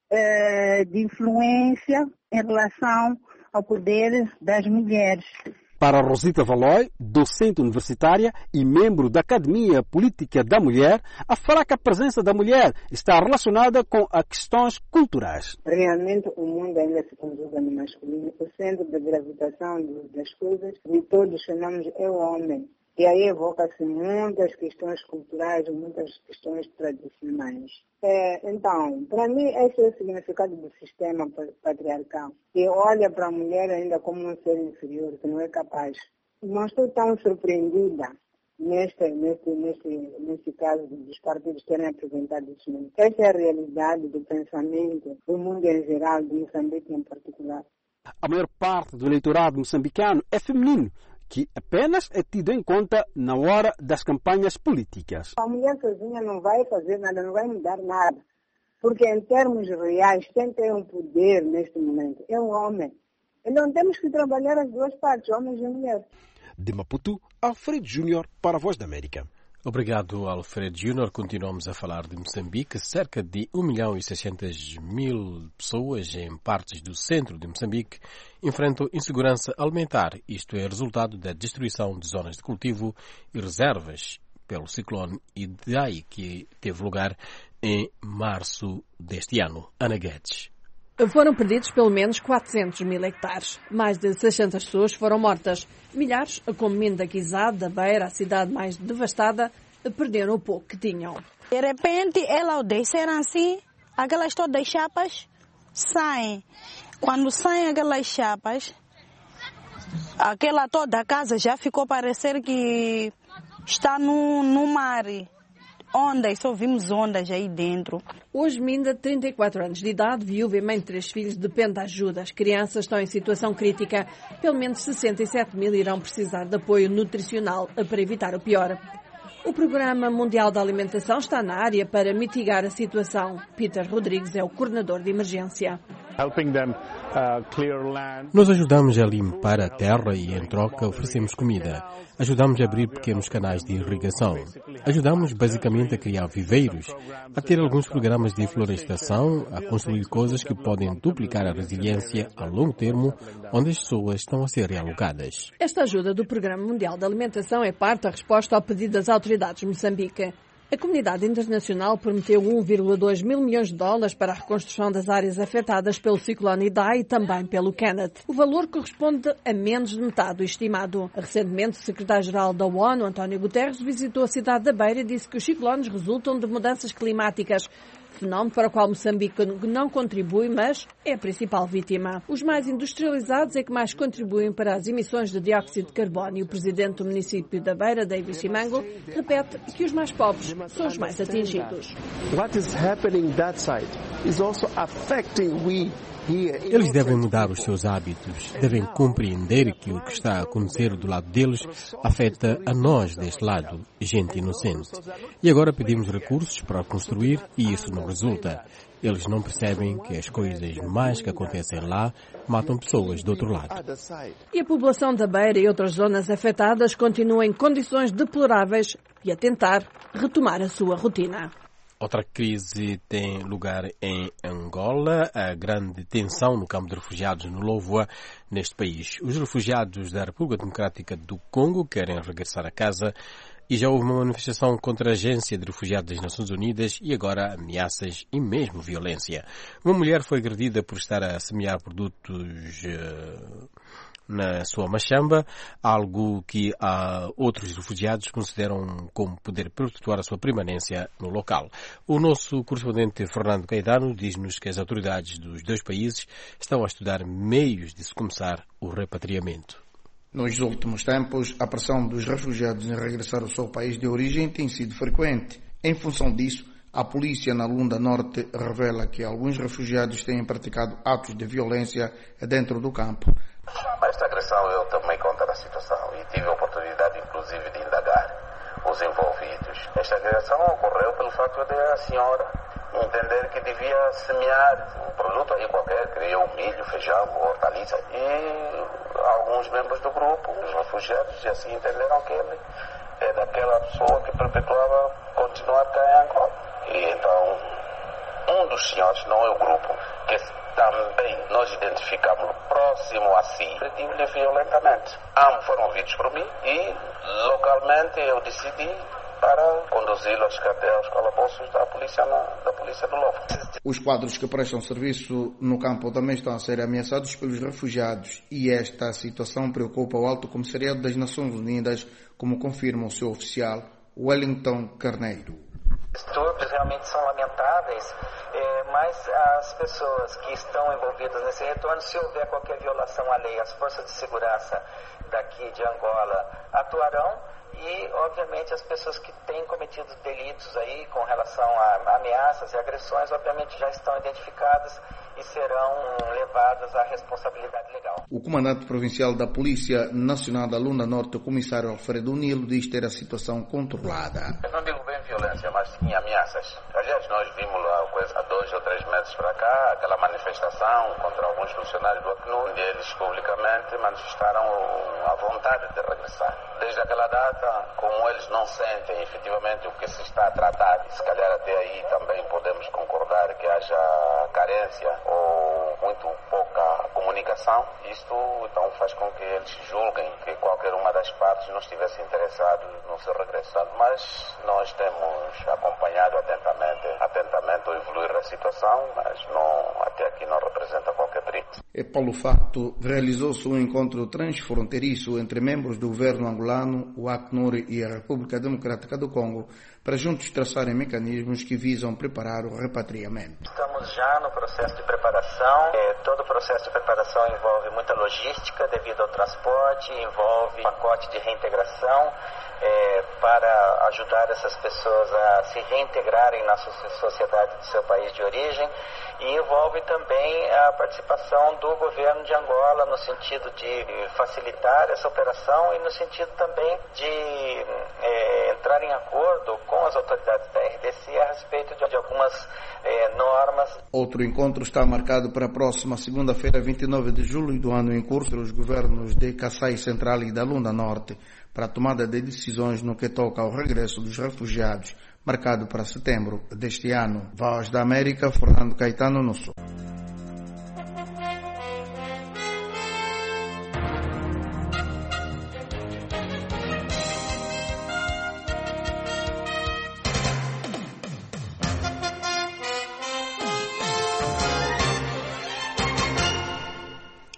de influência em relação ao poder das mulheres. Para Rosita Valoy, docente universitária e membro da Academia Política da Mulher, a fraca presença da mulher está relacionada com as questões culturais. Realmente o mundo ainda se conjuga no masculino. O centro de gravitação das coisas de todos chamamos é o homem. E aí evoca-se muitas questões culturais, muitas questões tradicionais. Então, para mim, esse é o significado do sistema patriarcal. Que olha para a mulher ainda como um ser inferior, que não é capaz. Não estou tão surpreendida nesse caso dos partidos terem apresentado isso. Essa é a realidade do pensamento do mundo em geral, de Moçambique em particular. A maior parte do eleitorado moçambicano é feminino, que apenas é tido em conta na hora das campanhas políticas. A mulher sozinha não vai fazer nada, não vai mudar nada. Porque em termos reais, quem tem um poder neste momento é o homem. Então temos que trabalhar as duas partes, homens e mulheres. De Maputo, Alfredo Júnior para a Voz da América. Obrigado, Alfredo Júnior. Continuamos a falar de Moçambique. Cerca de 1.600.000 pessoas em partes do centro de Moçambique enfrentam insegurança alimentar. Isto é resultado da destruição de zonas de cultivo e reservas pelo ciclone Idai, que teve lugar em março deste ano. Ana Guedes. Foram perdidos pelo menos 400.000 hectares. Mais de 600 pessoas foram mortas. Milhares, como Mindaquizá, da Beira, a cidade mais devastada, perderam o pouco que tinham. De repente, ao descer assim, aquelas todas as chapas saem. Quando saem aquelas chapas, aquela toda a casa já ficou parecer que está no mar. Ondas, só vimos ondas aí dentro. Hoje, Minda, 34 anos de idade, viúva e mãe de 3 filhos, depende de ajuda. As crianças estão em situação crítica. Pelo menos 67.000 irão precisar de apoio nutricional para evitar o pior. O Programa Mundial da Alimentação está na área para mitigar a situação. Peter Rodrigues é o coordenador de emergência. Nós ajudamos a limpar a terra e, em troca, oferecemos comida. Ajudamos a abrir pequenos canais de irrigação. Ajudamos, basicamente, a criar viveiros, a ter alguns programas de florestação, a construir coisas que podem duplicar a resiliência a longo termo, onde as pessoas estão a ser realocadas. Esta ajuda do Programa Mundial da Alimentação é parte da resposta ao pedido das autoridades de Moçambique. A comunidade internacional prometeu 1,2 mil milhões de dólares para a reconstrução das áreas afetadas pelo ciclone Idai e também pelo Kenneth. O valor corresponde a menos de metade do estimado. Recentemente, o secretário-geral da ONU, António Guterres, visitou a cidade da Beira e disse que os ciclones resultam de mudanças climáticas. fenómeno para o qual Moçambique não contribui, mas é a principal vítima. Os mais industrializados é que mais contribuem para as emissões de dióxido de carbono e o presidente do município da Beira, David Simango, repete que os mais pobres são os mais atingidos. What is happening that side is also affecting we. Eles devem mudar os seus hábitos, devem compreender que o que está a acontecer do lado deles afeta a nós deste lado, gente inocente. E agora pedimos recursos para construir e isso não resulta. Eles não percebem que as coisas más que acontecem lá matam pessoas do outro lado. E a população da Beira e outras zonas afetadas continua em condições deploráveis e a tentar retomar a sua rotina. Outra crise tem lugar em Angola, a grande tensão no campo de refugiados no Louvoa, neste país. Os refugiados da República Democrática do Congo querem regressar a casa e já houve uma manifestação contra a Agência de Refugiados das Nações Unidas e agora ameaças e mesmo violência. Uma mulher foi agredida por estar a semear produtos na sua machamba, algo que outros refugiados consideram como poder perpetuar a sua permanência no local. O nosso correspondente Fernando Caetano diz-nos que as autoridades dos dois países estão a estudar meios de se começar o repatriamento. Nos últimos tempos, a pressão dos refugiados em regressar ao seu país de origem tem sido frequente. Em função disso, a polícia na Lunda Norte revela que alguns refugiados têm praticado atos de violência dentro do campo. Esta agressão eu tomei conta da situação e tive a oportunidade inclusive de indagar os envolvidos. Esta agressão ocorreu pelo fato de a senhora entender que devia semear um produto aí qualquer, criou milho, feijão, hortaliça, e alguns membros do grupo, os refugiados, assim entenderam que ele é daquela pessoa que perpetuava continuar cá em Angola. E então, um dos senhores, não é o grupo, que também nós identificamos próximo a si, agrediu-lhe violentamente. Ambos foram ouvidos por mim e localmente eu decidi para conduzi-lo aos calabouços da polícia do Lobo. Os quadros que prestam serviço no campo também estão a ser ameaçados pelos refugiados e esta situação preocupa o Alto Comissariado das Nações Unidas, como confirma o seu oficial Wellington Carneiro. Distúrbios realmente são lamentáveis, mas as pessoas que estão envolvidas nesse retorno, se houver qualquer violação à lei, as forças de segurança daqui de Angola atuarão e, obviamente, as pessoas que têm cometido delitos aí com relação a ameaças e agressões, obviamente, já estão identificadas e serão levadas à responsabilidade legal. O comandante provincial da Polícia Nacional da Lunda Norte, o comissário Alfredo Nilo, diz ter a situação controlada. Eu não digo bem violência, mas sim ameaças. Aliás, nós vimos lá há 2 ou 3 meses para cá aquela manifestação contra alguns funcionários do Acnur, onde eles publicamente manifestaram a vontade de regressar. Desde aquela data, como eles não sentem efetivamente o que se está a tratar, e se calhar até aí também podemos concordar que haja carência ou muito pouca comunicação, isto então faz com que eles julguem que qualquer uma das partes não estivesse interessado no seu regresso. Mas nós temos acompanhado atentamente o evoluir da situação, mas até aqui não representa qualquer perigo. E pelo facto, realizou-se um encontro transfronteiriço entre membros do governo angolano, o Acnur e a República Democrática do Congo, para juntos traçarem mecanismos que visam preparar o repatriamento. Estamos já no processo de preparação. Todo o processo de preparação envolve muita logística devido ao transporte, envolve pacote de reintegração para ajudar essas pessoas a se reintegrarem na sociedade do seu país de origem, e envolve também a participação do governo de Angola no sentido de facilitar essa operação e no sentido também de entrar em acordo com as autoridades da RDC a respeito de algumas normas. Outro encontro está marcado para a próxima segunda-feira, 29 de julho do ano em curso, os governos de Kassai Central e da Lunda Norte, para a tomada de decisões no que toca ao regresso dos refugiados, marcado para setembro deste ano. Voz da América, Fernando Caetano, no Sul.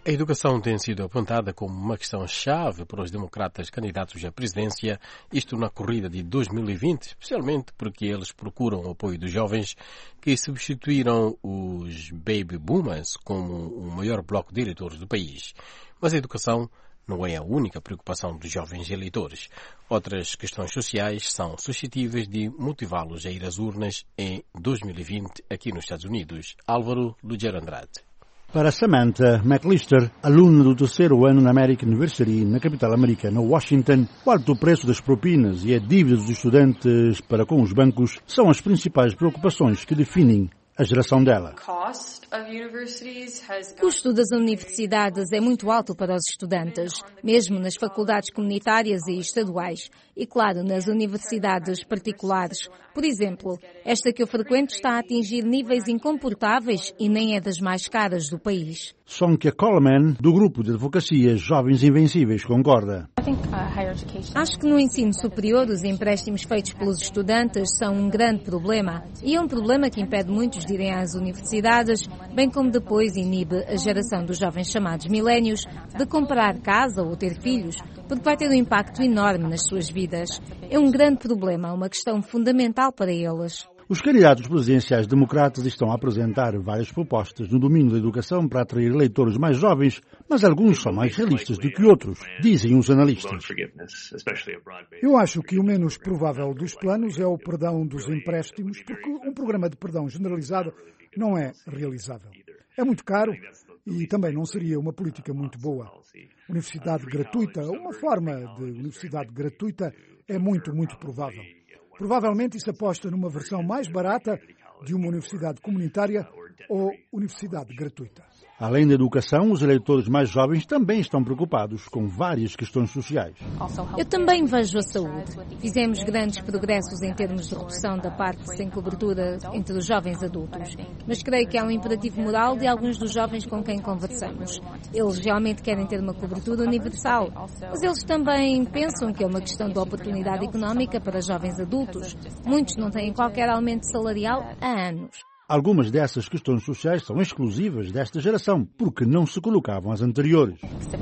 A educação tem sido apontada como uma questão-chave para os democratas candidatos à presidência, isto na corrida de 2020, especialmente porque eles procuram o apoio dos jovens que substituíram os baby boomers como o maior bloco de eleitores do país. Mas a educação não é a única preocupação dos jovens eleitores. Outras questões sociais são suscetíveis de motivá-los a ir às urnas em 2020 aqui nos Estados Unidos. Álvaro Lugero Andrade. Para Samantha McLister, aluna do terceiro ano na American University, na capital americana Washington, o alto preço das propinas e a dívida dos estudantes para com os bancos são as principais preocupações que definem a geração dela. O custo das universidades é muito alto para os estudantes, mesmo nas faculdades comunitárias e estaduais. E, claro, nas universidades particulares. Por exemplo, esta que eu frequento está a atingir níveis incomportáveis e nem é das mais caras do país. Sonkia Coleman, do grupo de advocacia Jovens Invencíveis, concorda. Acho que no ensino superior os empréstimos feitos pelos estudantes são um grande problema. E é um problema que impede muitos de irem às universidades, bem como depois inibe a geração dos jovens chamados milénios de comprar casa ou ter filhos, porque vai ter um impacto enorme nas suas vidas. É um grande problema, uma questão fundamental para eles. Os candidatos presidenciais democratas estão a apresentar várias propostas no domínio da educação para atrair eleitores mais jovens, mas alguns são mais realistas do que outros, dizem os analistas. Eu acho que o menos provável dos planos é o perdão dos empréstimos, porque um programa de perdão generalizado não é realizável. É muito caro e também não seria uma política muito boa. Universidade gratuita, uma forma de universidade gratuita é muito provável. Provavelmente isso aposta numa versão mais barata de uma universidade comunitária ou universidade gratuita. Além da educação, os eleitores mais jovens também estão preocupados com várias questões sociais. Eu também vejo a saúde. Fizemos grandes progressos em termos de redução da parte sem cobertura entre os jovens adultos. Mas creio que há um imperativo moral de alguns dos jovens com quem conversamos. Eles realmente querem ter uma cobertura universal. Mas eles também pensam que é uma questão de oportunidade económica para jovens adultos. Muitos não têm qualquer aumento salarial há anos. Algumas dessas questões sociais são exclusivas desta geração, porque não se colocavam às anteriores.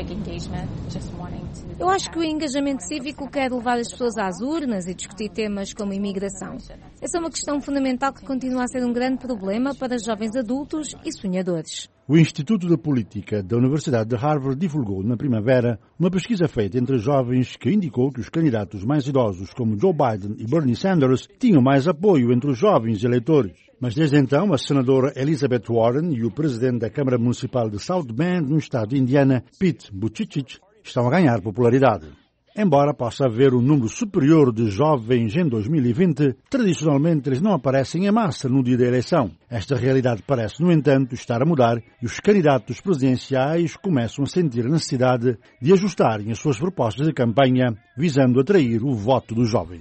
Eu acho que o engajamento cívico quer levar as pessoas às urnas e discutir temas como imigração. Essa é uma questão fundamental que continua a ser um grande problema para jovens adultos e sonhadores. O Instituto de Política da Universidade de Harvard divulgou na primavera uma pesquisa feita entre jovens que indicou que os candidatos mais idosos, como Joe Biden e Bernie Sanders, tinham mais apoio entre os jovens eleitores. Mas desde então, a senadora Elizabeth Warren e o presidente da Câmara Municipal de South Bend, no estado de Indiana, Pete Buttigieg, estão a ganhar popularidade. Embora possa haver um número superior de jovens em 2020, tradicionalmente eles não aparecem em massa no dia da eleição. Esta realidade parece, no entanto, estar a mudar e os candidatos presidenciais começam a sentir a necessidade de ajustarem as suas propostas de campanha, visando atrair o voto dos jovens.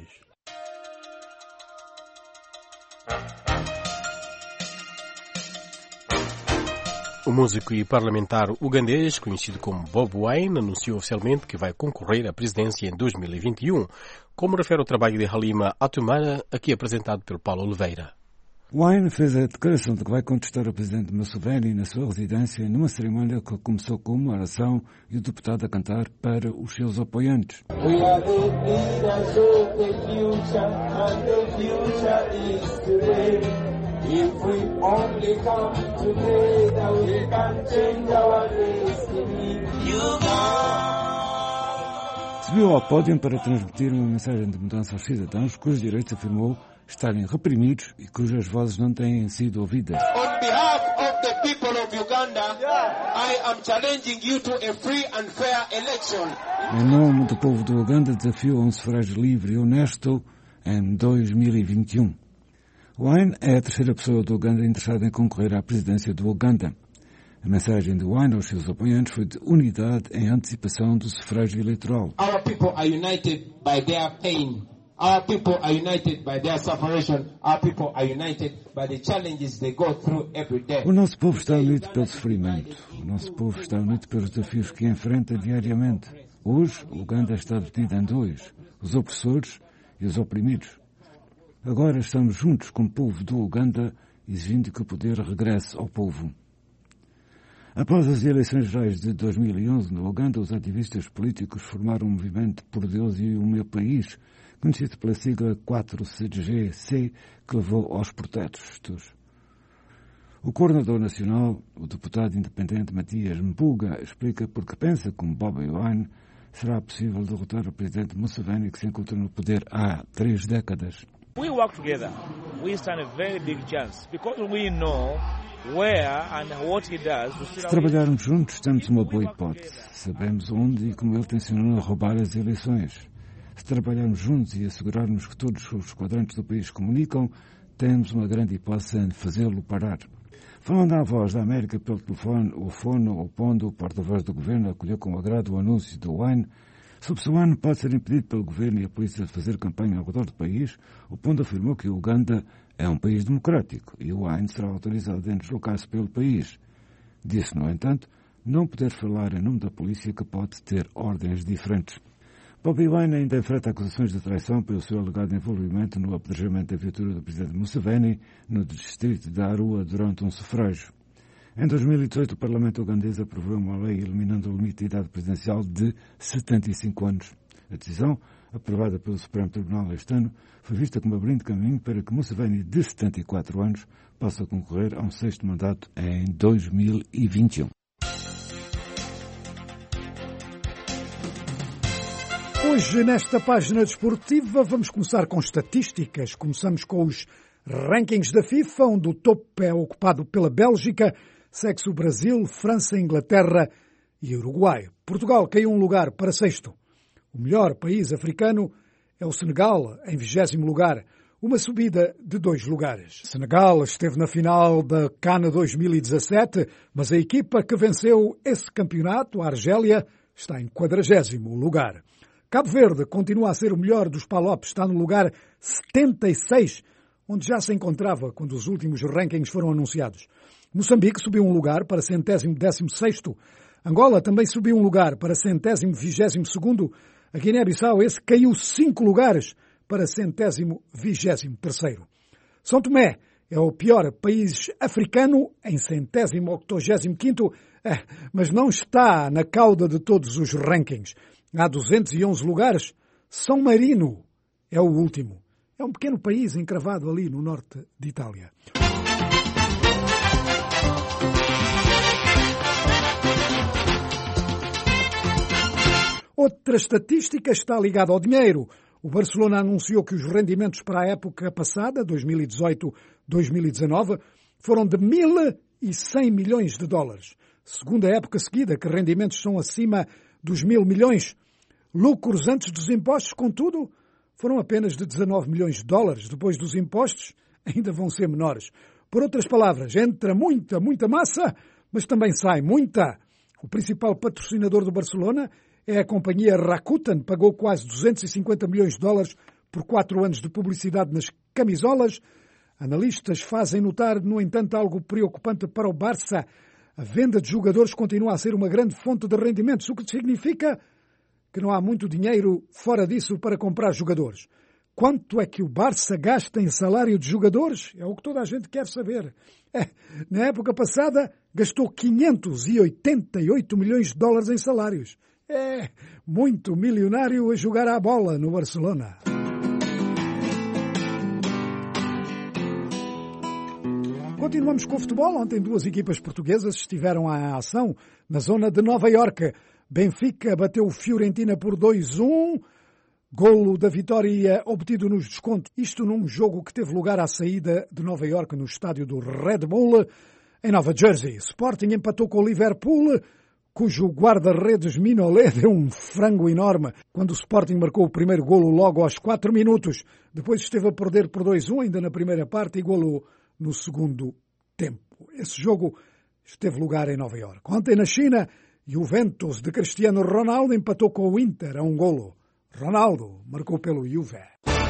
O músico e parlamentar ugandês, conhecido como Bobi Wine, anunciou oficialmente que vai concorrer à presidência em 2021, como refere o trabalho de Halima Atumara, aqui apresentado pelo Paulo Oliveira. Wine fez a declaração de que vai contestar o presidente Museveni na sua residência numa cerimónia que começou com uma oração e o deputado a cantar para os seus apoiantes. We are the leaders of the future, and the future is today. If we only come together, we can change our destiny. Subiu ao pódio para transmitir uma mensagem de mudança aos cidadãos cujos direitos afirmou estarem reprimidos e cujas vozes não têm sido ouvidas. On behalf of the people of Uganda, I am challenging you to a free and fair election. Em nome do povo do Uganda, desafio a um sufrágio livre e honesto em 2021. Wine é a terceira pessoa do Uganda interessada em concorrer à presidência do Uganda. A mensagem de Wine aos seus apoiantes foi de unidade em antecipação do sufrágio eleitoral. Our people are united by their pain. Our people are united by their separation. Our people are united by the challenges they go through every day. O nosso povo está unido pelo sofrimento. O nosso povo está unido pelos desafios que enfrenta diariamente. Hoje, o Uganda está dividido em dois, os opressores e os oprimidos. Agora estamos juntos como povo do Uganda, exigindo que o poder regresse ao povo. Após as eleições gerais de 2011 no Uganda, os ativistas políticos formaram um movimento por Deus e o meu país, conhecido pela sigla 4CGC, que levou aos protestos. O coordenador nacional, o deputado independente Matias Mpuga, explica porque pensa que, como Bobi Wine, será possível derrotar o presidente Museveni, que se encontra no poder há 3 décadas. We work together. We stand a very big chance because we know where and what he does. Se trabalharmos juntos, temos uma boa hipótese. Sabemos onde e como ele tencionou roubar as eleições. Se trabalharmos juntos e assegurarmos que todos os quadrantes do país comunicam, temos uma grande hipótese em fazê-lo parar. Falando à Voz da América pelo telefone, o Fono Opondo, o porta-voz do governo, acolheu com agrado o anúncio do Wine. Se o Pessoano pode ser impedido pelo governo e a polícia de fazer campanha ao redor do país, o Opondo afirmou que o Uganda é um país democrático e o Wine será autorizado em deslocar-se pelo país. Disse, no entanto, não poder falar em nome da polícia, que pode ter ordens diferentes. Bobi Wine ainda enfrenta acusações de traição pelo seu alegado envolvimento no apedrejamento da viatura do presidente Museveni no distrito de Arua durante um sufrágio. Em 2018, o Parlamento ugandês aprovou uma lei eliminando o limite de idade presidencial de 75 anos. A decisão, aprovada pelo Supremo Tribunal este ano, foi vista como abrindo caminho para que Museveni, de 74 anos, possa concorrer a um 6º mandato em 2021. Hoje, nesta página desportiva, vamos começar com estatísticas. Começamos com os rankings da FIFA, onde o topo é ocupado pela Bélgica, segue-se o Brasil, França, Inglaterra e Uruguai. Portugal caiu um lugar para 6º. O melhor país africano é o Senegal, em 20º lugar, uma subida de 2 lugares. Senegal esteve na final da CAN 2017, mas a equipa que venceu esse campeonato, a Argélia, está em 40º lugar. Cabo Verde continua a ser o melhor dos PALOP, está no lugar 76, onde já se encontrava quando os últimos rankings foram anunciados. Moçambique subiu um lugar para 116º. Angola também subiu um lugar para 122º. A Guiné-Bissau, esse caiu 5 lugares para 123º. São Tomé é o pior país africano, em 185º, mas não está na cauda de todos os rankings. Há 211 lugares. São Marino é o último. É um pequeno país encravado ali no norte de Itália. Outra estatística está ligada ao dinheiro. O Barcelona anunciou que os rendimentos para a época passada, 2018-2019, foram de 1.100 milhões de dólares. Segunda época seguida que rendimentos são acima dos 1.000 milhões. Lucros antes dos impostos, contudo, foram apenas de 19 milhões de dólares. Depois dos impostos, ainda vão ser menores. Por outras palavras, entra muita massa, mas também sai muita. O principal patrocinador do Barcelona é a companhia Rakuten, pagou quase 250 milhões de dólares por 4 anos de publicidade nas camisolas. Analistas fazem notar, no entanto, algo preocupante para o Barça. A venda de jogadores continua a ser uma grande fonte de rendimentos, o que significa que não há muito dinheiro fora disso para comprar jogadores. Quanto é que o Barça gasta em salário de jogadores? É o que toda a gente quer saber. Na época passada, gastou 588 milhões de dólares em salários. É muito milionário a jogar à bola no Barcelona. Continuamos com o futebol. Ontem 2 equipas portuguesas estiveram à ação na zona de Nova Iorque. Benfica bateu o Fiorentina por 2-1. Golo da vitória obtido nos descontos. Isto num jogo que teve lugar à saída de Nova Iorque no estádio do Red Bull, em Nova Jersey. Sporting empatou com o Liverpool, cujo guarda-redes Mignolet deu um frango enorme quando o Sporting marcou o primeiro golo logo aos 4 minutos. Depois esteve a perder por 2-1 ainda na primeira parte e golou no segundo tempo. Esse jogo esteve lugar em Nova Iorque. Ontem na China, Juventus de Cristiano Ronaldo empatou com o Inter a 1 golo. Ronaldo marcou pelo Juve.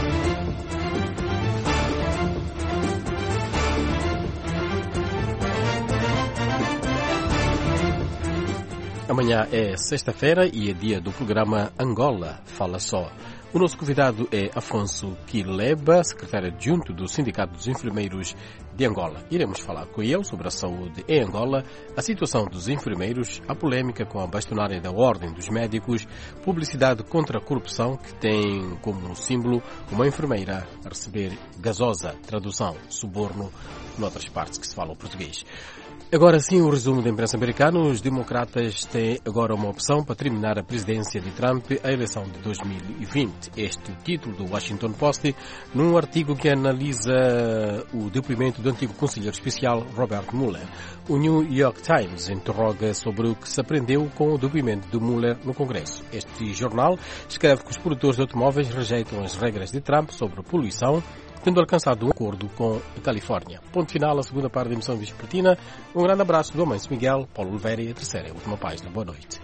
Amanhã é sexta-feira e é dia do programa Angola Fala Só. O nosso convidado é Afonso Quileba, secretário adjunto do Sindicato dos Enfermeiros de Angola. Iremos falar com ele sobre a saúde em Angola, a situação dos enfermeiros, a polêmica com a bastonária da Ordem dos Médicos, publicidade contra a corrupção que tem como símbolo uma enfermeira a receber gasosa, tradução, suborno, noutras partes que se fala o português. Agora sim, o resumo da imprensa americana. Os democratas têm agora uma opção para terminar a presidência de Trump à eleição de 2020. Este é o título do Washington Post, num artigo que analisa o depoimento do antigo conselheiro especial Robert Mueller. O New York Times interroga sobre o que se aprendeu com o depoimento de Mueller no Congresso. Este jornal escreve que os produtores de automóveis rejeitam as regras de Trump sobre a poluição, tendo alcançado um acordo com a Califórnia. Ponto final, a segunda parte da emissão vespertina. Um grande abraço do Amancio Miguel, Paulo Oliveira e a terceira e última página. Boa noite.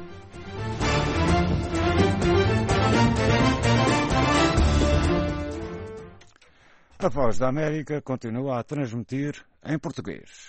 A Voz da América continua a transmitir em português.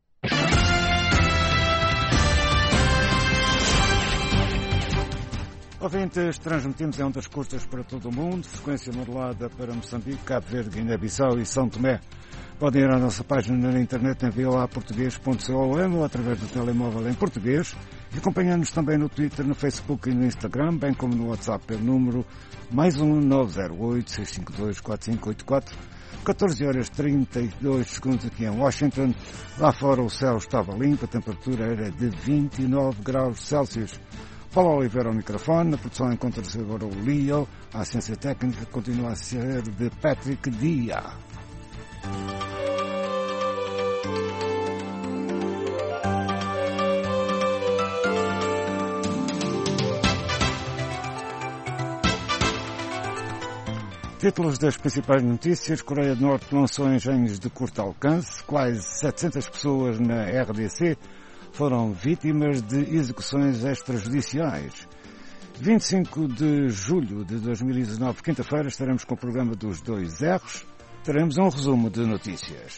Ouvintes, transmitimos em ondas curtas para todo o mundo, frequência modulada para Moçambique, Cabo Verde, Guiné-Bissau e São Tomé. Podem ir à nossa página na internet em voaportugues.com ou através do telemóvel em português e acompanhar-nos também no Twitter, no Facebook e no Instagram, bem como no WhatsApp pelo número +1 908 652 4584. 14 horas 32 segundos aqui em Washington. Lá fora o céu estava limpo, a temperatura era de 29 graus Celsius. Paulo Oliveira ao microfone, na produção encontra-se agora o Leo, a assistência técnica continua a ser de Patrick Dia. Títulos das principais notícias: Coreia do Norte lançou engenhos de curto alcance, quase 700 pessoas na RDC foram vítimas de execuções extrajudiciais. 25 de julho de 2019, quinta-feira, estaremos com o programa dos 2 R's. Teremos um resumo de notícias.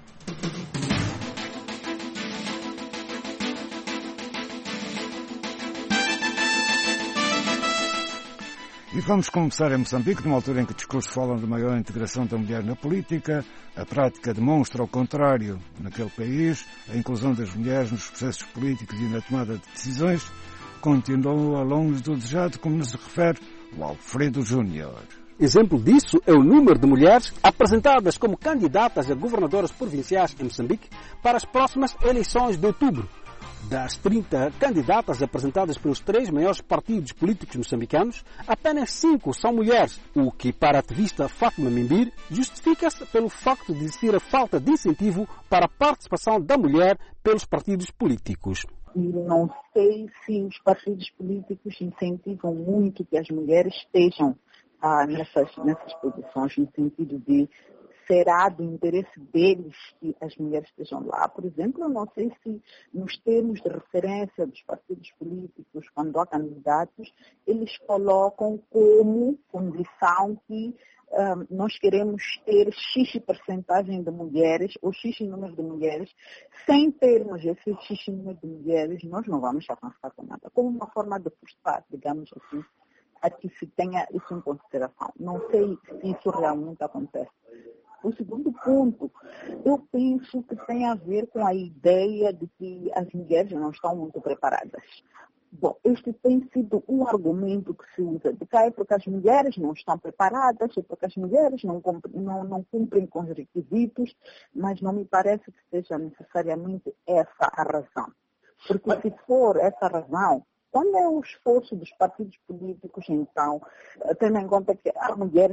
E vamos começar em Moçambique, numa altura em que discursos falam de maior integração da mulher na política. A prática demonstra, ao contrário, naquele país, a inclusão das mulheres nos processos políticos e na tomada de decisões continua longe do desejado, como nos refere o Alfredo Júnior. Exemplo disso é o número de mulheres apresentadas como candidatas a governadoras provinciais em Moçambique para as próximas eleições de outubro. Das 30 candidatas apresentadas pelos 3 maiores partidos políticos moçambicanos, apenas 5 são mulheres, o que, para a ativista Fátima Mimbir, justifica-se pelo facto de existir a falta de incentivo para a participação da mulher pelos partidos políticos. E não sei se os partidos políticos incentivam muito que as mulheres estejam nessas posições, no sentido de será do interesse deles que as mulheres estejam lá. Por exemplo, eu não sei se nos termos de referência dos partidos políticos, quando há candidatos, eles colocam como condição que nós queremos ter X percentagem de mulheres, ou X número de mulheres. Sem termos esse X número de mulheres, nós não vamos avançar com nada. Como uma forma de forçar, digamos assim, a que se tenha isso em consideração. Não sei se isso realmente acontece. O segundo ponto, eu penso que tem a ver com a ideia de que as mulheres não estão muito preparadas. Bom, este tem sido um argumento que se usa de cá, é porque as mulheres não estão preparadas, é porque as mulheres não cumprem com os requisitos, mas não me parece que seja necessariamente essa a razão. Porque se for essa a razão, qual é o esforço dos partidos políticos, então, tendo em conta que há mulheres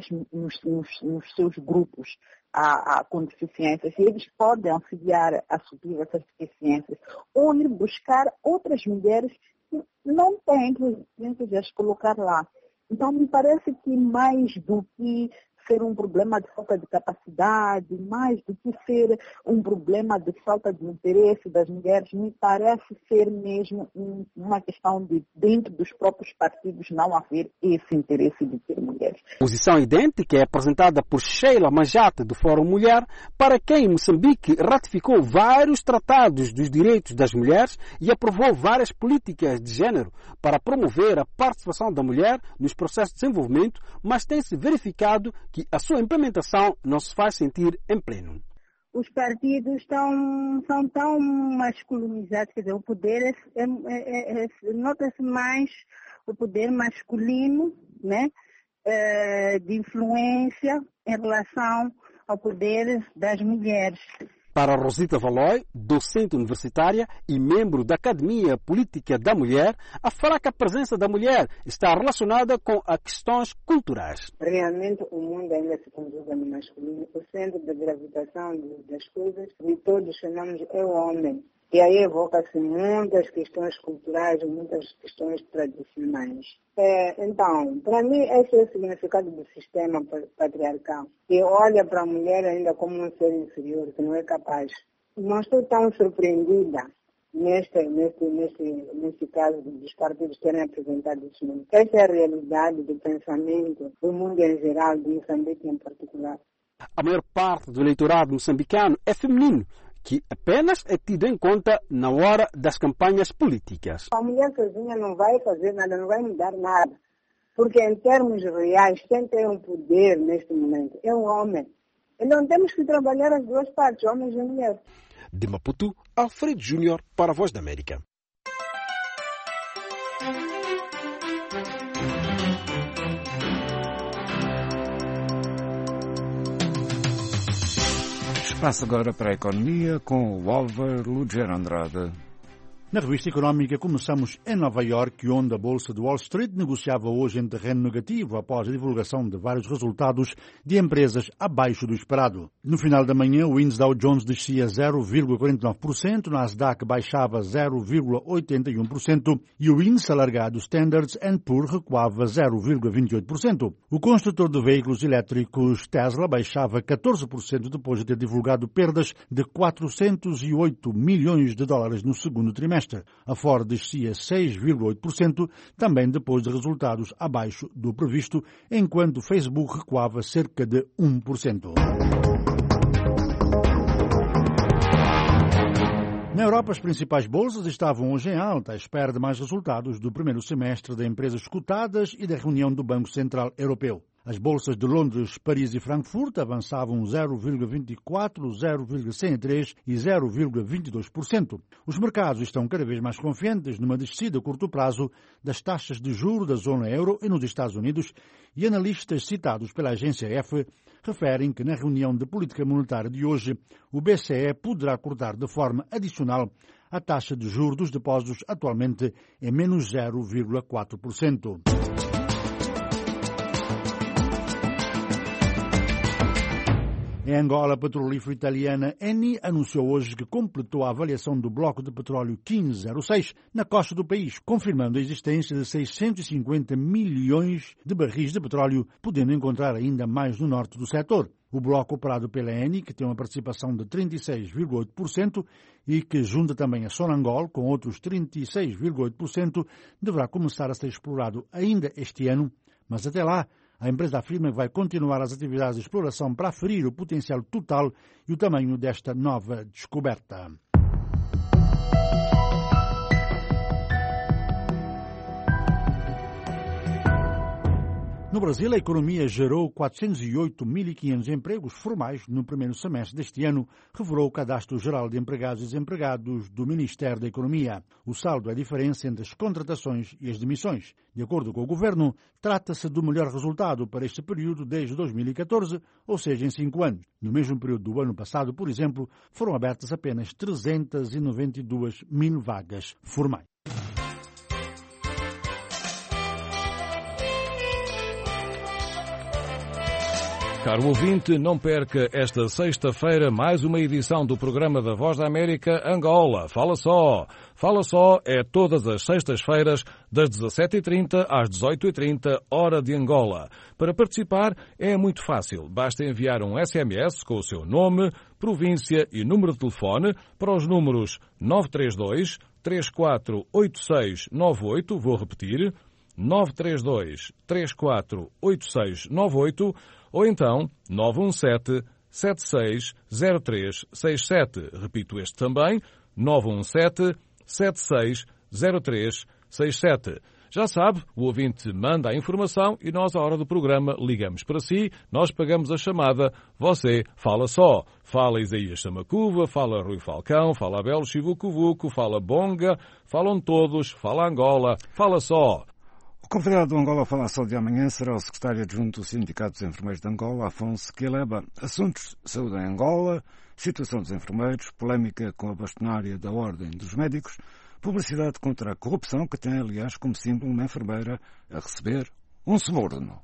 nos seus grupos com deficiências, e eles podem auxiliar a suprir essas deficiências, ou ir buscar outras mulheres que não têm deficiências e as colocar lá. Então, me parece que mais do que ser um problema de falta de capacidade, mais do que ser um problema de falta de interesse das mulheres, me parece ser mesmo uma questão de, dentro dos próprios partidos, não haver esse interesse de ter mulheres. Posição idêntica é apresentada por Sheila Majate, do Fórum Mulher, para quem Moçambique ratificou vários tratados dos direitos das mulheres e aprovou várias políticas de género para promover a participação da mulher nos processos de desenvolvimento, mas tem-se verificado que a sua implementação não se faz sentir em pleno. os partidos são tão masculinizados, quer dizer, o poder nota-se mais o poder masculino, né, de influência em relação ao poder das mulheres. Para Rosita Valoy, docente universitária e membro da Academia Política da Mulher, a fraca presença da mulher está relacionada com as questões culturais. Realmente o mundo ainda se conduz no masculino. O centro de gravitação das coisas de todos os fenômenos é o homem. E aí evoca-se muitas questões culturais, muitas questões tradicionais. Então, para mim, esse é o significado do sistema patriarcal, que olha para a mulher ainda como um ser inferior, que não é capaz. Não estou tão surpreendida neste caso dos partidos terem apresentado isso. Essa é a realidade do pensamento do mundo em geral, de Moçambique em particular. A maior parte do eleitorado moçambicano é feminino, que apenas é tido em conta na hora das campanhas políticas. A mulher sozinha não vai fazer nada, não vai mudar nada. Porque em termos reais, quem tem um poder neste momento é o homem. Então temos que trabalhar as duas partes, homens e mulheres. De Maputo, Alfredo Júnior para a Voz da América. Passa agora para a economia com o Álvaro Lugero Andrade. Na revista Económica começamos em Nova Iorque, onde a Bolsa de Wall Street negociava hoje em terreno negativo após a divulgação de vários resultados de empresas abaixo do esperado. No final da manhã, o índice Dow Jones descia 0,49%, o Nasdaq baixava 0,81% e o índice alargado Standard & Poor's recuava 0,28%. O construtor de veículos elétricos Tesla baixava 14% depois de ter divulgado perdas de 408 milhões de dólares no segundo trimestre. A Ford descia 6,8%, também depois de resultados abaixo do previsto, enquanto o Facebook recuava cerca de 1%. Na Europa, as principais bolsas estavam hoje em alta, à espera de mais resultados do primeiro semestre de empresas cotadas e da reunião do Banco Central Europeu. As bolsas de Londres, Paris e Frankfurt avançavam 0,24%, 0,103% e 0,22%. Os mercados estão cada vez mais confiantes numa descida a curto prazo das taxas de juros da zona euro e nos Estados Unidos, e analistas citados pela agência EFE referem que na reunião de política monetária de hoje o BCE poderá cortar de forma adicional a taxa de juros dos depósitos, atualmente em menos 0,4%. Em Angola, a petrolífera italiana Eni anunciou hoje que completou a avaliação do bloco de petróleo 1506 na costa do país, confirmando a existência de 650 milhões de barris de petróleo, podendo encontrar ainda mais no norte do setor. O bloco operado pela Eni, que tem uma participação de 36,8% e que junta também a Sonangol com outros 36,8%, deverá começar a ser explorado ainda este ano, mas até lá a empresa afirma que vai continuar as atividades de exploração para aferir o potencial total e o tamanho desta nova descoberta. No Brasil, a economia gerou 408.500 empregos formais no primeiro semestre deste ano, revelou o Cadastro Geral de Empregados e Desempregados do Ministério da Economia. O saldo é a diferença entre as contratações e as demissões. De acordo com o governo, trata-se do melhor resultado para este período desde 2014, ou seja, em 5 anos. No mesmo período do ano passado, por exemplo, foram abertas apenas 392 mil vagas formais. Caro ouvinte, não perca esta sexta-feira mais uma edição do programa da Voz da América Angola. Fala só! Fala só é todas as sextas-feiras, das 17h30 às 18h30, hora de Angola. Para participar é muito fácil. Basta enviar um SMS com o seu nome, província e número de telefone para os números 932 348698, vou repetir, 932 348698, ou então 917-760367. Repito este também, 917-760367. Já sabe, o ouvinte manda a informação e nós, à hora do programa, ligamos para si, nós pagamos a chamada, você fala só. Fala Isaías Samacuva, fala Rui Falcão, fala Abel Chivucovuco, fala Bonga, falam todos, fala Angola, fala só. O convidado do Angola Fala Só de amanhã será o secretário adjunto do Sindicato dos Enfermeiros de Angola, Afonso Quileba. Assuntos de saúde em Angola, situação dos enfermeiros, polémica com a bastonária da Ordem dos Médicos, publicidade contra a corrupção, que tem, aliás, como símbolo uma enfermeira a receber um suborno.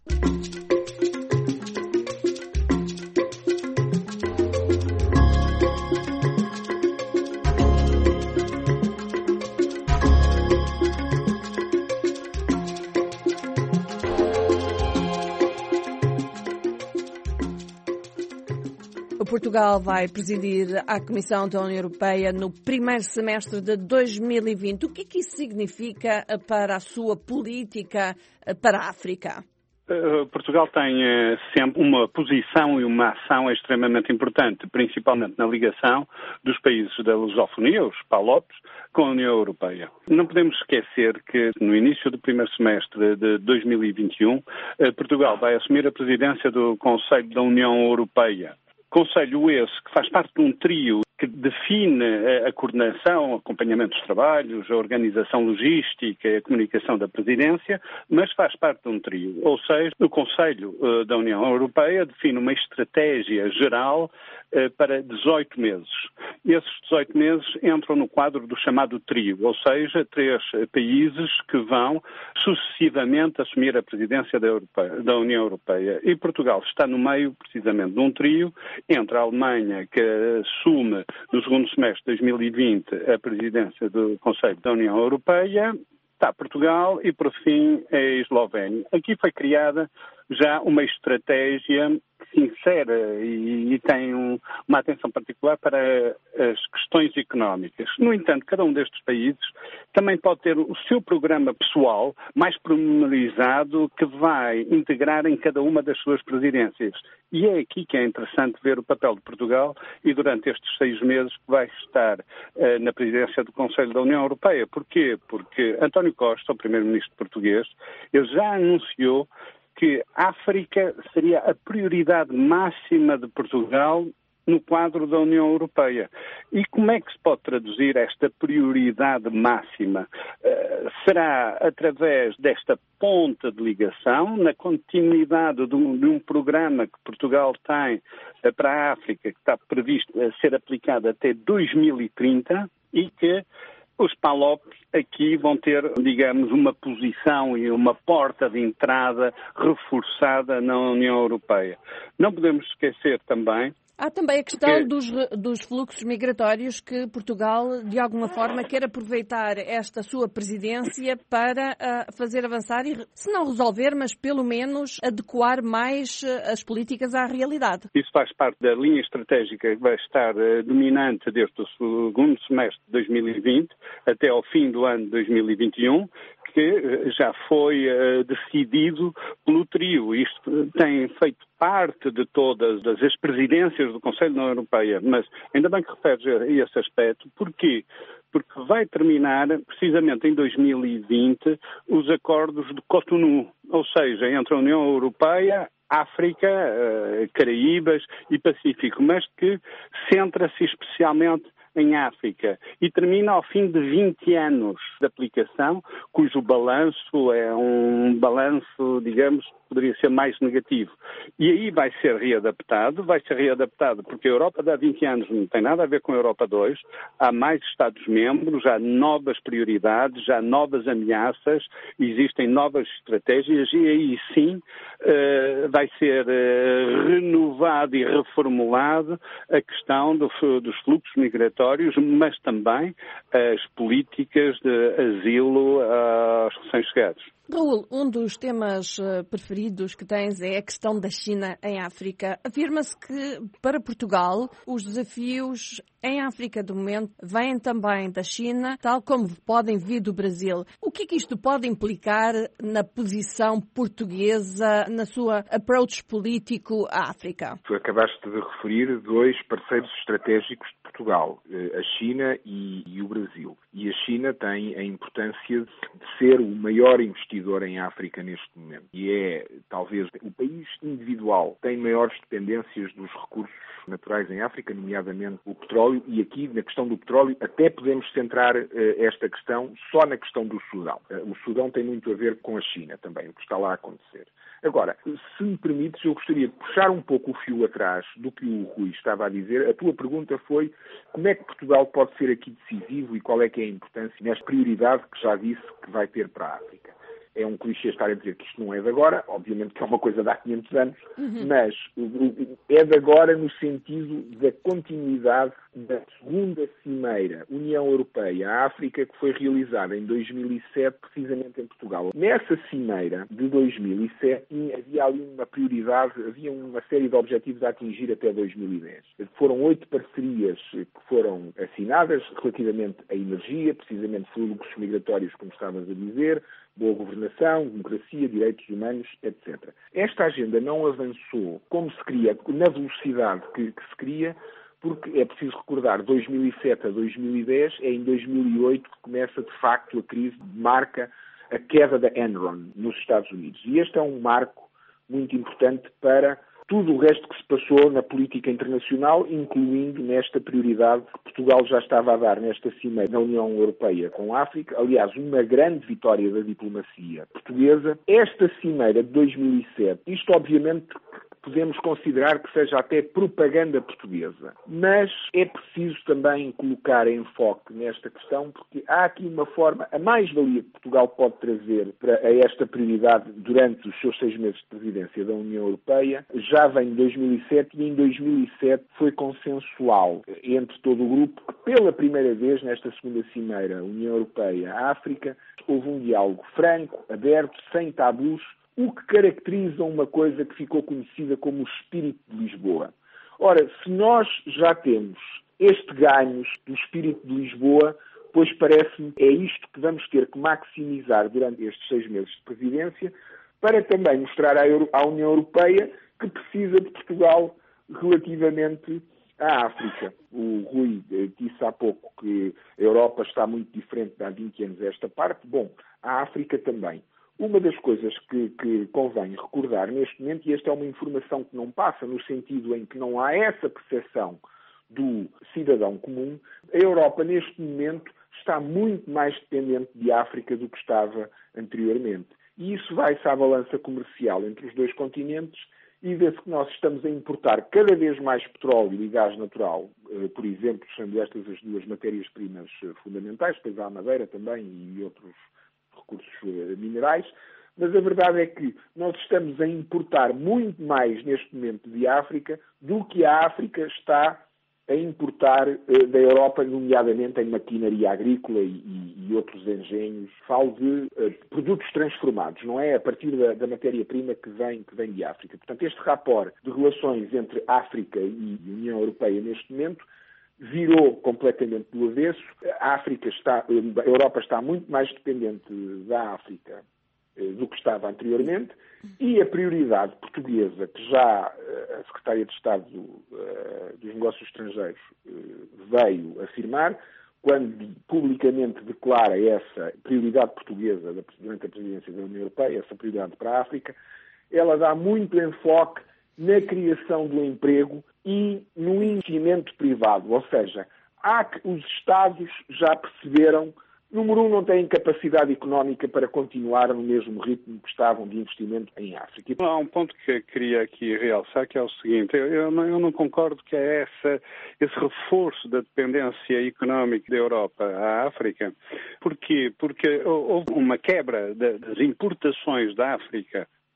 Portugal vai presidir a Comissão da União Europeia no primeiro semestre de 2020. O que é que isso significa para a sua política para a África? Portugal tem sempre uma posição e uma ação extremamente importante, principalmente na ligação dos países da lusofonia, os PALOPs, com a União Europeia. Não podemos esquecer que no início do primeiro semestre de 2021, Portugal vai assumir a presidência do Conselho da União Europeia. Conselho esse que faz parte de um trio que define a coordenação, o acompanhamento dos trabalhos, a organização logística e a comunicação da presidência, mas faz parte de um trio. Ou seja, o Conselho da União Europeia define uma estratégia geral para 18 meses. Esses 18 meses entram no quadro do chamado trio, ou seja, 3 países que vão sucessivamente assumir a presidência da União Europeia. E Portugal está no meio, precisamente, de um trio entre a Alemanha, que assume no segundo semestre de 2020 a presidência do Conselho da União Europeia, está Portugal e, por fim, a Eslovénia. Aqui foi criada já uma estratégia que se insere e tem uma atenção particular para as questões económicas. No entanto, cada um destes países também pode ter o seu programa pessoal mais pormenorizado que vai integrar em cada uma das suas presidências. E é aqui que é interessante ver o papel de Portugal e durante estes 6 meses que vai estar na presidência do Conselho da União Europeia. Porquê? Porque António Costa, o primeiro-ministro português, ele já anunciou que a África seria a prioridade máxima de Portugal no quadro da União Europeia. E como é que se pode traduzir esta prioridade máxima? Será através desta ponta de ligação, na continuidade de um programa que Portugal tem para a África, que está previsto a ser aplicado até 2030 e que os PALOPs aqui vão ter, digamos, uma posição e uma porta de entrada reforçada na União Europeia. Não podemos esquecer também... Há também a questão dos fluxos migratórios que Portugal, de alguma forma, quer aproveitar esta sua presidência para fazer avançar e, se não resolver, mas pelo menos adequar mais as políticas à realidade. Isso faz parte da linha estratégica que vai estar dominante desde o segundo semestre de 2020 até ao fim do ano de 2021, que já foi decidido pelo trio. Isto tem feito parte de todas as presidências do Conselho da União Europeia, mas ainda bem que referes a esse aspecto. Porquê? Porque vai terminar, precisamente em 2020, os acordos de Cotonou, ou seja, entre a União Europeia, África, Caraíbas e Pacífico, mas que centra-se especialmente em África e termina ao fim de 20 anos de aplicação, cujo balanço é um balanço, digamos, poderia ser mais negativo. E aí vai ser readaptado porque a Europa de há 20 anos não tem nada a ver com a Europa 2, há mais Estados-membros, há novas prioridades, há novas ameaças, existem novas estratégias e aí sim vai ser renovado e reformulado a questão dos fluxos migratórios, mas também as políticas de asilo aos recém-chegados. Raul, um dos temas preferidos que tens é a questão da China em África. Afirma-se que, para Portugal, os desafios em África, do momento, vêm também da China, tal como podem vir do Brasil. O que é que isto pode implicar na posição portuguesa, na sua approach político à África? Tu acabaste de referir dois parceiros estratégicos de Portugal, a China e o Brasil. E a China tem a importância de ser o maior investidor em África neste momento. E é, talvez, o país individual que tem maiores dependências dos recursos naturais em África, nomeadamente o petróleo, e aqui, na questão do petróleo, até podemos centrar esta questão só na questão do Sudão. O Sudão tem muito a ver com a China também, o que está lá a acontecer. Agora, se me permites, eu gostaria de puxar um pouco o fio atrás do que o Rui estava a dizer. A tua pergunta foi como é que Portugal pode ser aqui decisivo e qual é que é a importância nesta prioridade que já disse que vai ter para a África. É um clichê estar a dizer que isto não é de agora, obviamente que é uma coisa de há 500 anos, mas é de agora no sentido da continuidade da segunda cimeira União Europeia-África que foi realizada em 2007, precisamente em Portugal. Nessa cimeira de 2007 havia ali uma prioridade, havia uma série de objetivos a atingir até 2010. Foram 8 parcerias que foram assinadas relativamente à energia, precisamente fluxos migratórios, como estavas a dizer, boa governação, democracia, direitos humanos, etc. Esta agenda não avançou como se queria, na velocidade que se queria, porque é preciso recordar, 2007 a 2010, é em 2008 que começa de facto a crise, marca a queda da Enron nos Estados Unidos. E este é um marco muito importante para tudo o resto que se passou na política internacional, incluindo nesta prioridade que Portugal já estava a dar nesta cimeira na União Europeia com a África. Aliás, uma grande vitória da diplomacia portuguesa. Esta cimeira de 2007, isto obviamente podemos considerar que seja até propaganda portuguesa. Mas é preciso também colocar enfoque nesta questão, porque há aqui uma forma, a mais-valia que Portugal pode trazer para esta prioridade durante os seus 6 meses de presidência da União Europeia, já vem de 2007 e em 2007 foi consensual entre todo o grupo que pela primeira vez nesta segunda cimeira União Europeia-África houve um diálogo franco, aberto, sem tabus, o que caracteriza uma coisa que ficou conhecida como o espírito de Lisboa. Ora, se nós já temos este ganho do espírito de Lisboa, pois parece-me é isto que vamos ter que maximizar durante estes 6 meses de presidência para também mostrar à União Europeia que precisa de Portugal relativamente à África. O Rui disse há pouco que a Europa está muito diferente de há 20 anos esta parte. Bom, a África também. Uma das coisas que convém recordar neste momento, e esta é uma informação que não passa no sentido em que não há essa percepção do cidadão comum, a Europa neste momento está muito mais dependente de África do que estava anteriormente. E isso vai-se à balança comercial entre os dois continentes e vê-se que nós estamos a importar cada vez mais petróleo e gás natural, por exemplo, sendo estas as duas matérias-primas fundamentais, depois há a madeira também e outros recursos minerais, mas a verdade é que nós estamos a importar muito mais neste momento de África do que a África está a importar da Europa, nomeadamente em maquinaria agrícola e outros engenhos. Falo de produtos transformados, não é a partir da matéria-prima que vem de África. Portanto, este rapport de relações entre África e União Europeia neste momento virou completamente do avesso. A Europa está muito mais dependente da África do que estava anteriormente e a prioridade portuguesa, que já a Secretária de Estado dos Negócios Estrangeiros veio afirmar, quando publicamente declara essa prioridade portuguesa durante a presidência da União Europeia, essa prioridade para a África, ela dá muito enfoque na criação do emprego e no investimento privado. Ou seja, os Estados já perceberam, número 1, não têm capacidade económica para continuar no mesmo ritmo que estavam de investimento em África. Há um ponto que eu queria aqui realçar, que é o seguinte: eu não concordo que é esse reforço da dependência económica da Europa à África. Porquê? Porque houve uma quebra das importações da África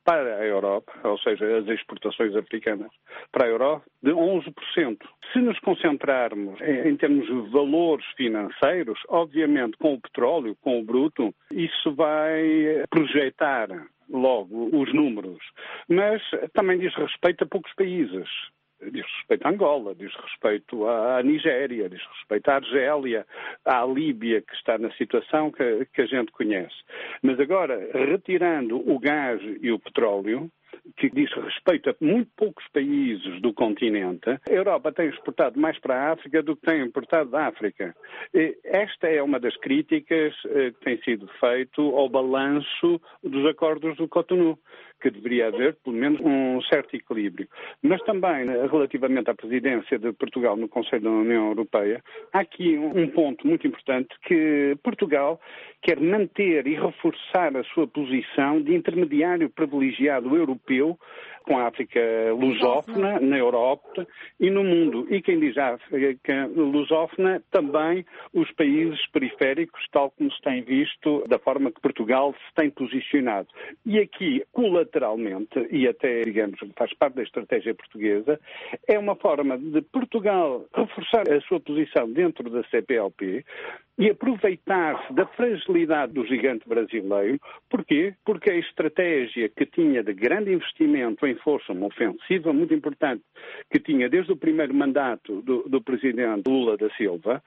para a Europa, ou seja, as exportações africanas para a Europa, de 11%. Se nos concentrarmos em termos de valores financeiros, obviamente com o petróleo, com o bruto, isso vai projetar logo os números, mas também diz respeito a poucos países. Diz respeito a Angola, diz respeito à Nigéria, diz respeito à Argélia, à Líbia, que está na situação que a gente conhece. Mas agora, retirando o gás e o petróleo, que diz respeito a muito poucos países do continente, a Europa tem exportado mais para a África do que tem importado da África. Esta é uma das críticas que tem sido feito ao balanço dos acordos do Cotonou, que deveria haver, pelo menos, um certo equilíbrio. Mas também, relativamente à presidência de Portugal no Conselho da União Europeia, há aqui um ponto muito importante, que Portugal quer manter e reforçar a sua posição de intermediário privilegiado europeu com a África lusófona, na Europa e no mundo. E quem diz África lusófona, também os países periféricos, tal como se tem visto, da forma que Portugal se tem posicionado. E aqui, colateralmente, e até, digamos, faz parte da estratégia portuguesa, é uma forma de Portugal reforçar a sua posição dentro da CPLP e aproveitar-se da fragilidade do gigante brasileiro. Porquê? Porque a estratégia que tinha de grande investimento em força, uma ofensiva muito importante, que tinha desde o primeiro mandato do presidente Lula da Silva,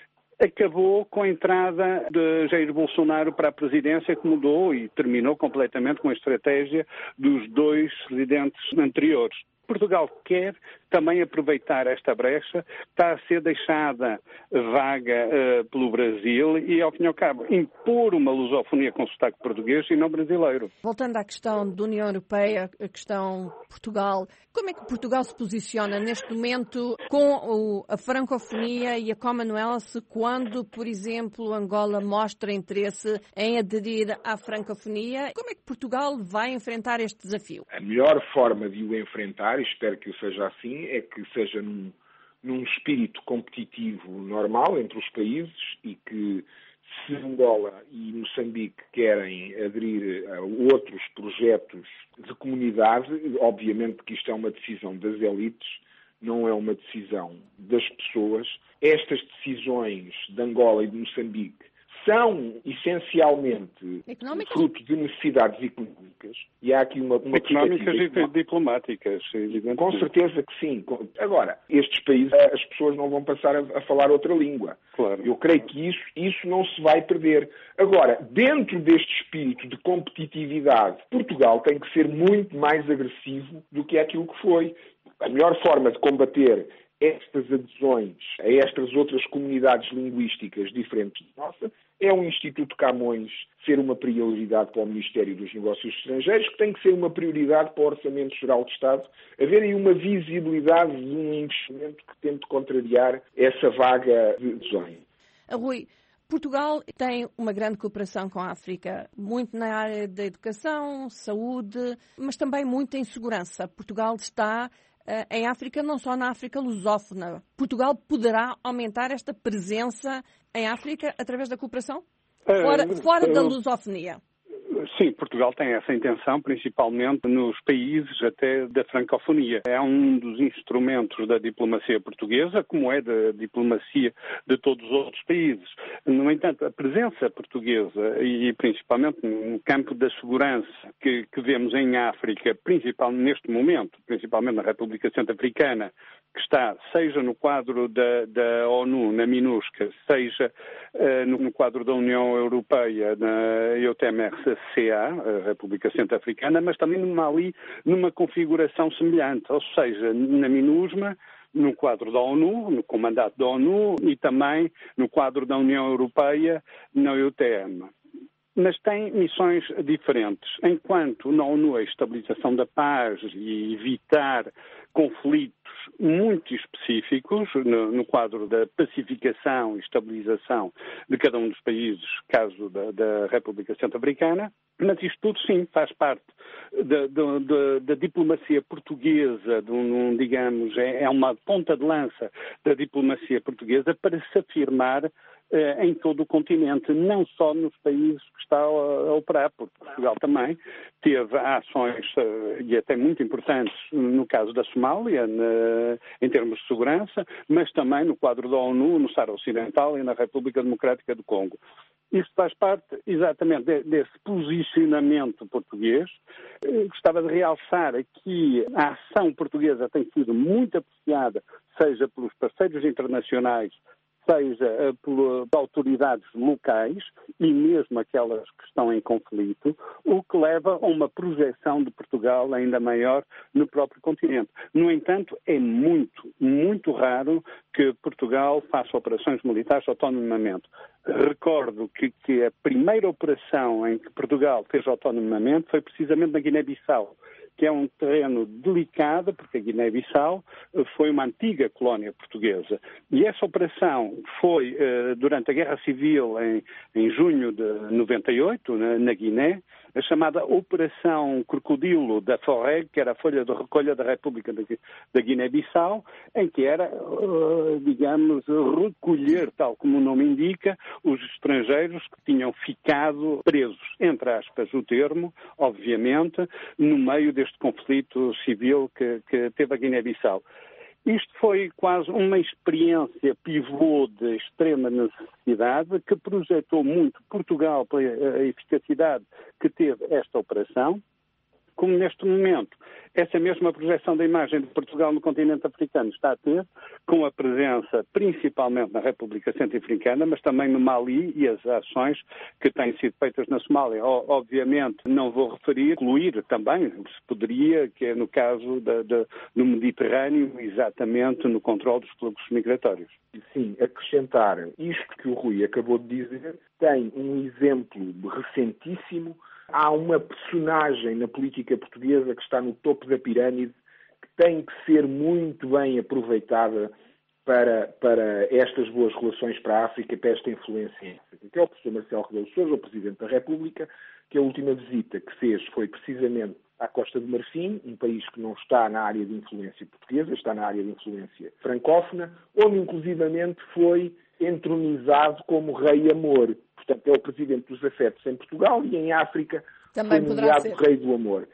acabou com a entrada de Jair Bolsonaro para a presidência, que mudou e terminou completamente com a estratégia dos dois presidentes anteriores. Portugal quer também aproveitar esta brecha, está a ser deixada vaga pelo Brasil e, ao fim e ao cabo, impor uma lusofonia com sotaque português e não brasileiro. Voltando à questão da União Europeia, a questão Portugal, como é que Portugal se posiciona neste momento com a francofonia e a Commonwealth quando, por exemplo, Angola mostra interesse em aderir à francofonia? Como é que Portugal vai enfrentar este desafio? A melhor forma de o enfrentar, e espero que seja assim, é que seja num espírito competitivo normal entre os países e que, se Angola e Moçambique querem aderir a outros projetos de comunidade, obviamente que isto é uma decisão das elites, não é uma decisão das pessoas. Estas decisões de Angola e de Moçambique são essencialmente fruto de necessidades económicas. E há aqui uma económicas e diplomáticas. Com certeza que sim. Agora, estes países, as pessoas não vão passar a falar outra língua. Claro. Eu creio que isso não se vai perder. Agora, dentro deste espírito de competitividade, Portugal tem que ser muito mais agressivo do que aquilo que foi. A melhor forma de combater estas adesões a estas outras comunidades linguísticas diferentes da nossa é o Instituto Camões ser uma prioridade para o Ministério dos Negócios Estrangeiros, que tem que ser uma prioridade para o Orçamento Geral de Estado, haver aí uma visibilidade de um investimento que tente contrariar essa vaga de adesões. Rui, Portugal tem uma grande cooperação com a África, muito na área da educação, saúde, mas também muito em segurança. Portugal está em África, não só na África lusófona. Portugal poderá aumentar esta presença em África através da cooperação? Fora da lusofonia? Sim, Portugal tem essa intenção, principalmente nos países até da francofonia. É um dos instrumentos da diplomacia portuguesa, como é da diplomacia de todos os outros países. No entanto, a presença portuguesa, e principalmente no campo da segurança que vemos em África, principalmente neste momento, principalmente na República Centro-Africana, que está, seja no quadro da ONU, na MINUSCA, seja no quadro da União Europeia, na EUTM-RCA, a República Centro-Africana, mas também no Mali, numa configuração semelhante, ou seja, na MINUSMA, no quadro da ONU, no comandado da ONU, e também no quadro da União Europeia, na EUTM. Mas tem missões diferentes. Enquanto na ONU a estabilização da paz e evitar conflitos muito específicos no quadro da pacificação e estabilização de cada um dos países, caso da República Centro-Africana, mas isto tudo sim faz parte da diplomacia portuguesa, digamos, é uma ponta de lança da diplomacia portuguesa para se afirmar em todo o continente, não só nos países que está a operar, porque Portugal também teve ações, e até muito importantes, no caso da Somália, em termos de segurança, mas também no quadro da ONU, no Saara Ocidental e na República Democrática do Congo. Isso faz parte exatamente desse posicionamento português. Gostava de realçar que a ação portuguesa tem sido muito apreciada, seja pelos parceiros internacionais, seja pelas autoridades locais e mesmo aquelas que estão em conflito, o que leva a uma projeção de Portugal ainda maior no próprio continente. No entanto, é muito, muito raro que Portugal faça operações militares autonomamente. Recordo que a primeira operação em que Portugal fez autonomamente foi precisamente na Guiné-Bissau, que é um terreno delicado, porque a Guiné-Bissau foi uma antiga colónia portuguesa. E essa operação foi, durante a Guerra Civil, em junho de 98, na Guiné, a chamada Operação Crocodilo da Forreg, que era a folha de recolha da República da Guiné-Bissau, em que era, digamos, recolher, tal como o nome indica, os estrangeiros que tinham ficado presos, entre aspas o termo, obviamente, no meio deste conflito civil que teve a Guiné-Bissau. Isto foi quase uma experiência pivô de extrema necessidade que projetou muito Portugal pela eficacidade que teve esta operação, como neste momento essa mesma projeção da imagem de Portugal no continente africano está a ter, com a presença principalmente na República Centro-Africana, mas também no Mali e as ações que têm sido feitas na Somália. Obviamente não vou referir, incluir também, se poderia, que é no caso no Mediterrâneo, exatamente no controle dos fluxos migratórios. Sim, acrescentar isto que o Rui acabou de dizer, tem um exemplo recentíssimo. Há uma personagem na política portuguesa que está no topo da pirâmide que tem que ser muito bem aproveitada para estas boas relações para a África, para esta influência em África, que é o professor Marcelo Rebelo de Sousa, o Presidente da República, que a última visita que fez foi precisamente à Costa do Marfim, um país que não está na área de influência portuguesa, está na área de influência francófona, onde inclusivamente foi entronizado como Rei Amor. Portanto, é o Presidente dos Afetos em Portugal e em África também foi nomeado Rei do Amor.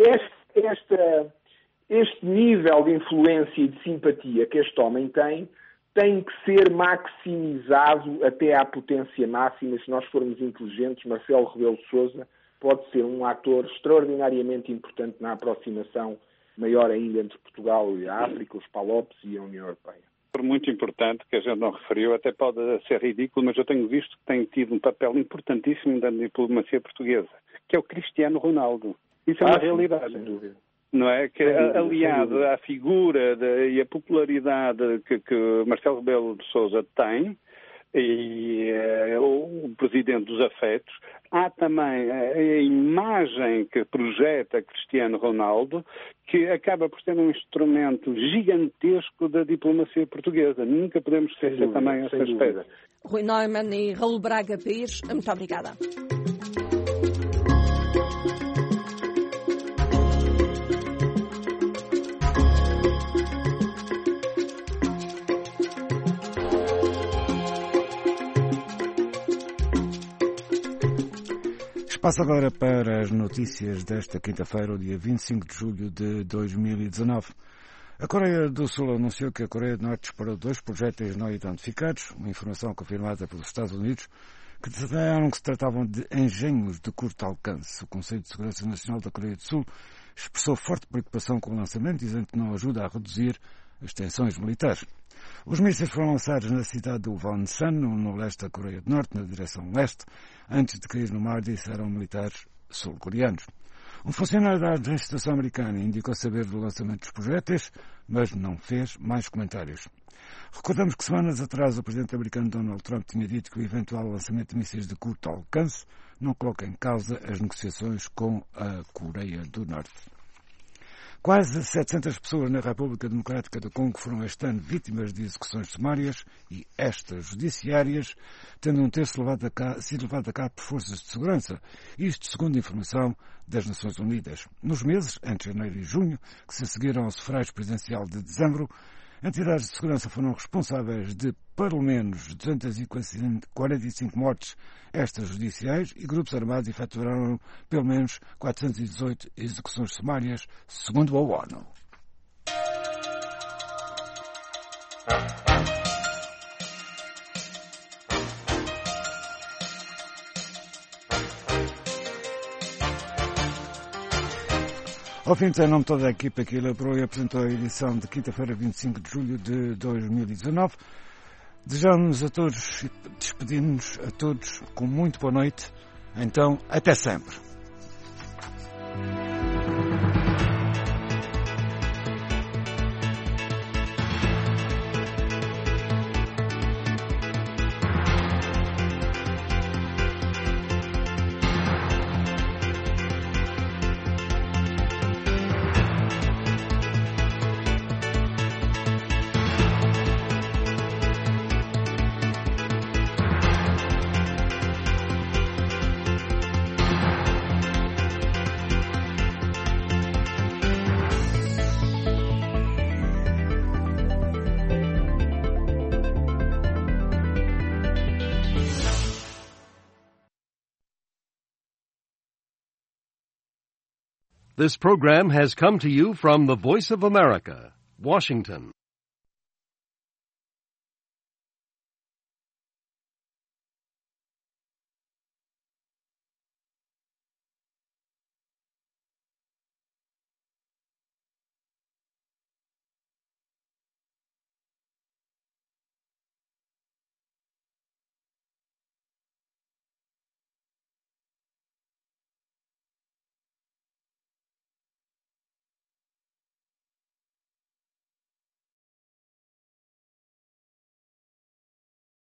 Este nível de influência e de simpatia que este homem tem que ser maximizado até à potência máxima. Se nós formos inteligentes, Marcelo Rebelo de Sousa pode ser um ator extraordinariamente importante na aproximação maior ainda entre Portugal e a África, os PALOPs e a União Europeia. Muito importante, que a gente não referiu, até pode ser ridículo, mas eu tenho visto que tem tido um papel importantíssimo da diplomacia portuguesa, que é o Cristiano Ronaldo. Isso é uma realidade. Sem dúvida. Não é? Que aliado à figura e à popularidade que Marcelo Rebelo de Sousa tem, e o Presidente dos Afetos, há também a imagem que projeta Cristiano Ronaldo, que acaba por ser um instrumento gigantesco da diplomacia portuguesa. Nunca podemos esquecer também esse aspecto. Rui Neumann e Raul Braga Pires, muito obrigada. Passo agora para as notícias desta quinta-feira, o dia 25 de julho de 2019. A Coreia do Sul anunciou que a Coreia do Norte disparou 2 projéteis não identificados, uma informação confirmada pelos Estados Unidos, que disseram que se tratavam de engenhos de curto alcance. O Conselho de Segurança Nacional da Coreia do Sul expressou forte preocupação com o lançamento, dizendo que não ajuda a reduzir as tensões militares. Os mísseis foram lançados na cidade de Wonsan, no leste da Coreia do Norte, na direção leste, antes de cair no mar, disseram militares sul-coreanos. Um funcionário da administração americana indicou saber do lançamento dos projéteis, mas não fez mais comentários. Recordamos que semanas atrás o presidente americano Donald Trump tinha dito que o eventual lançamento de mísseis de curto alcance não coloca em causa as negociações com a Coreia do Norte. Quase 700 pessoas na República Democrática do Congo foram este ano vítimas de execuções sumárias e extrajudiciárias, tendo um terço sido levado a cabo por forças de segurança, isto segundo informação das Nações Unidas. Nos meses, entre janeiro e junho, que se seguiram ao sufrágio presidencial de dezembro, Entidades de segurança foram responsáveis de pelo menos 245 mortes extrajudiciais e grupos armados efetuaram pelo menos 418 execuções sumárias, segundo a ONU. Ao fim de nome toda a equipa que elaborou e apresentou a edição de quinta-feira, 25 de julho de 2019. Desejamos a todos e despedimos a todos com muito boa noite. Então, até sempre. This program has come to you from the Voice of America, Washington.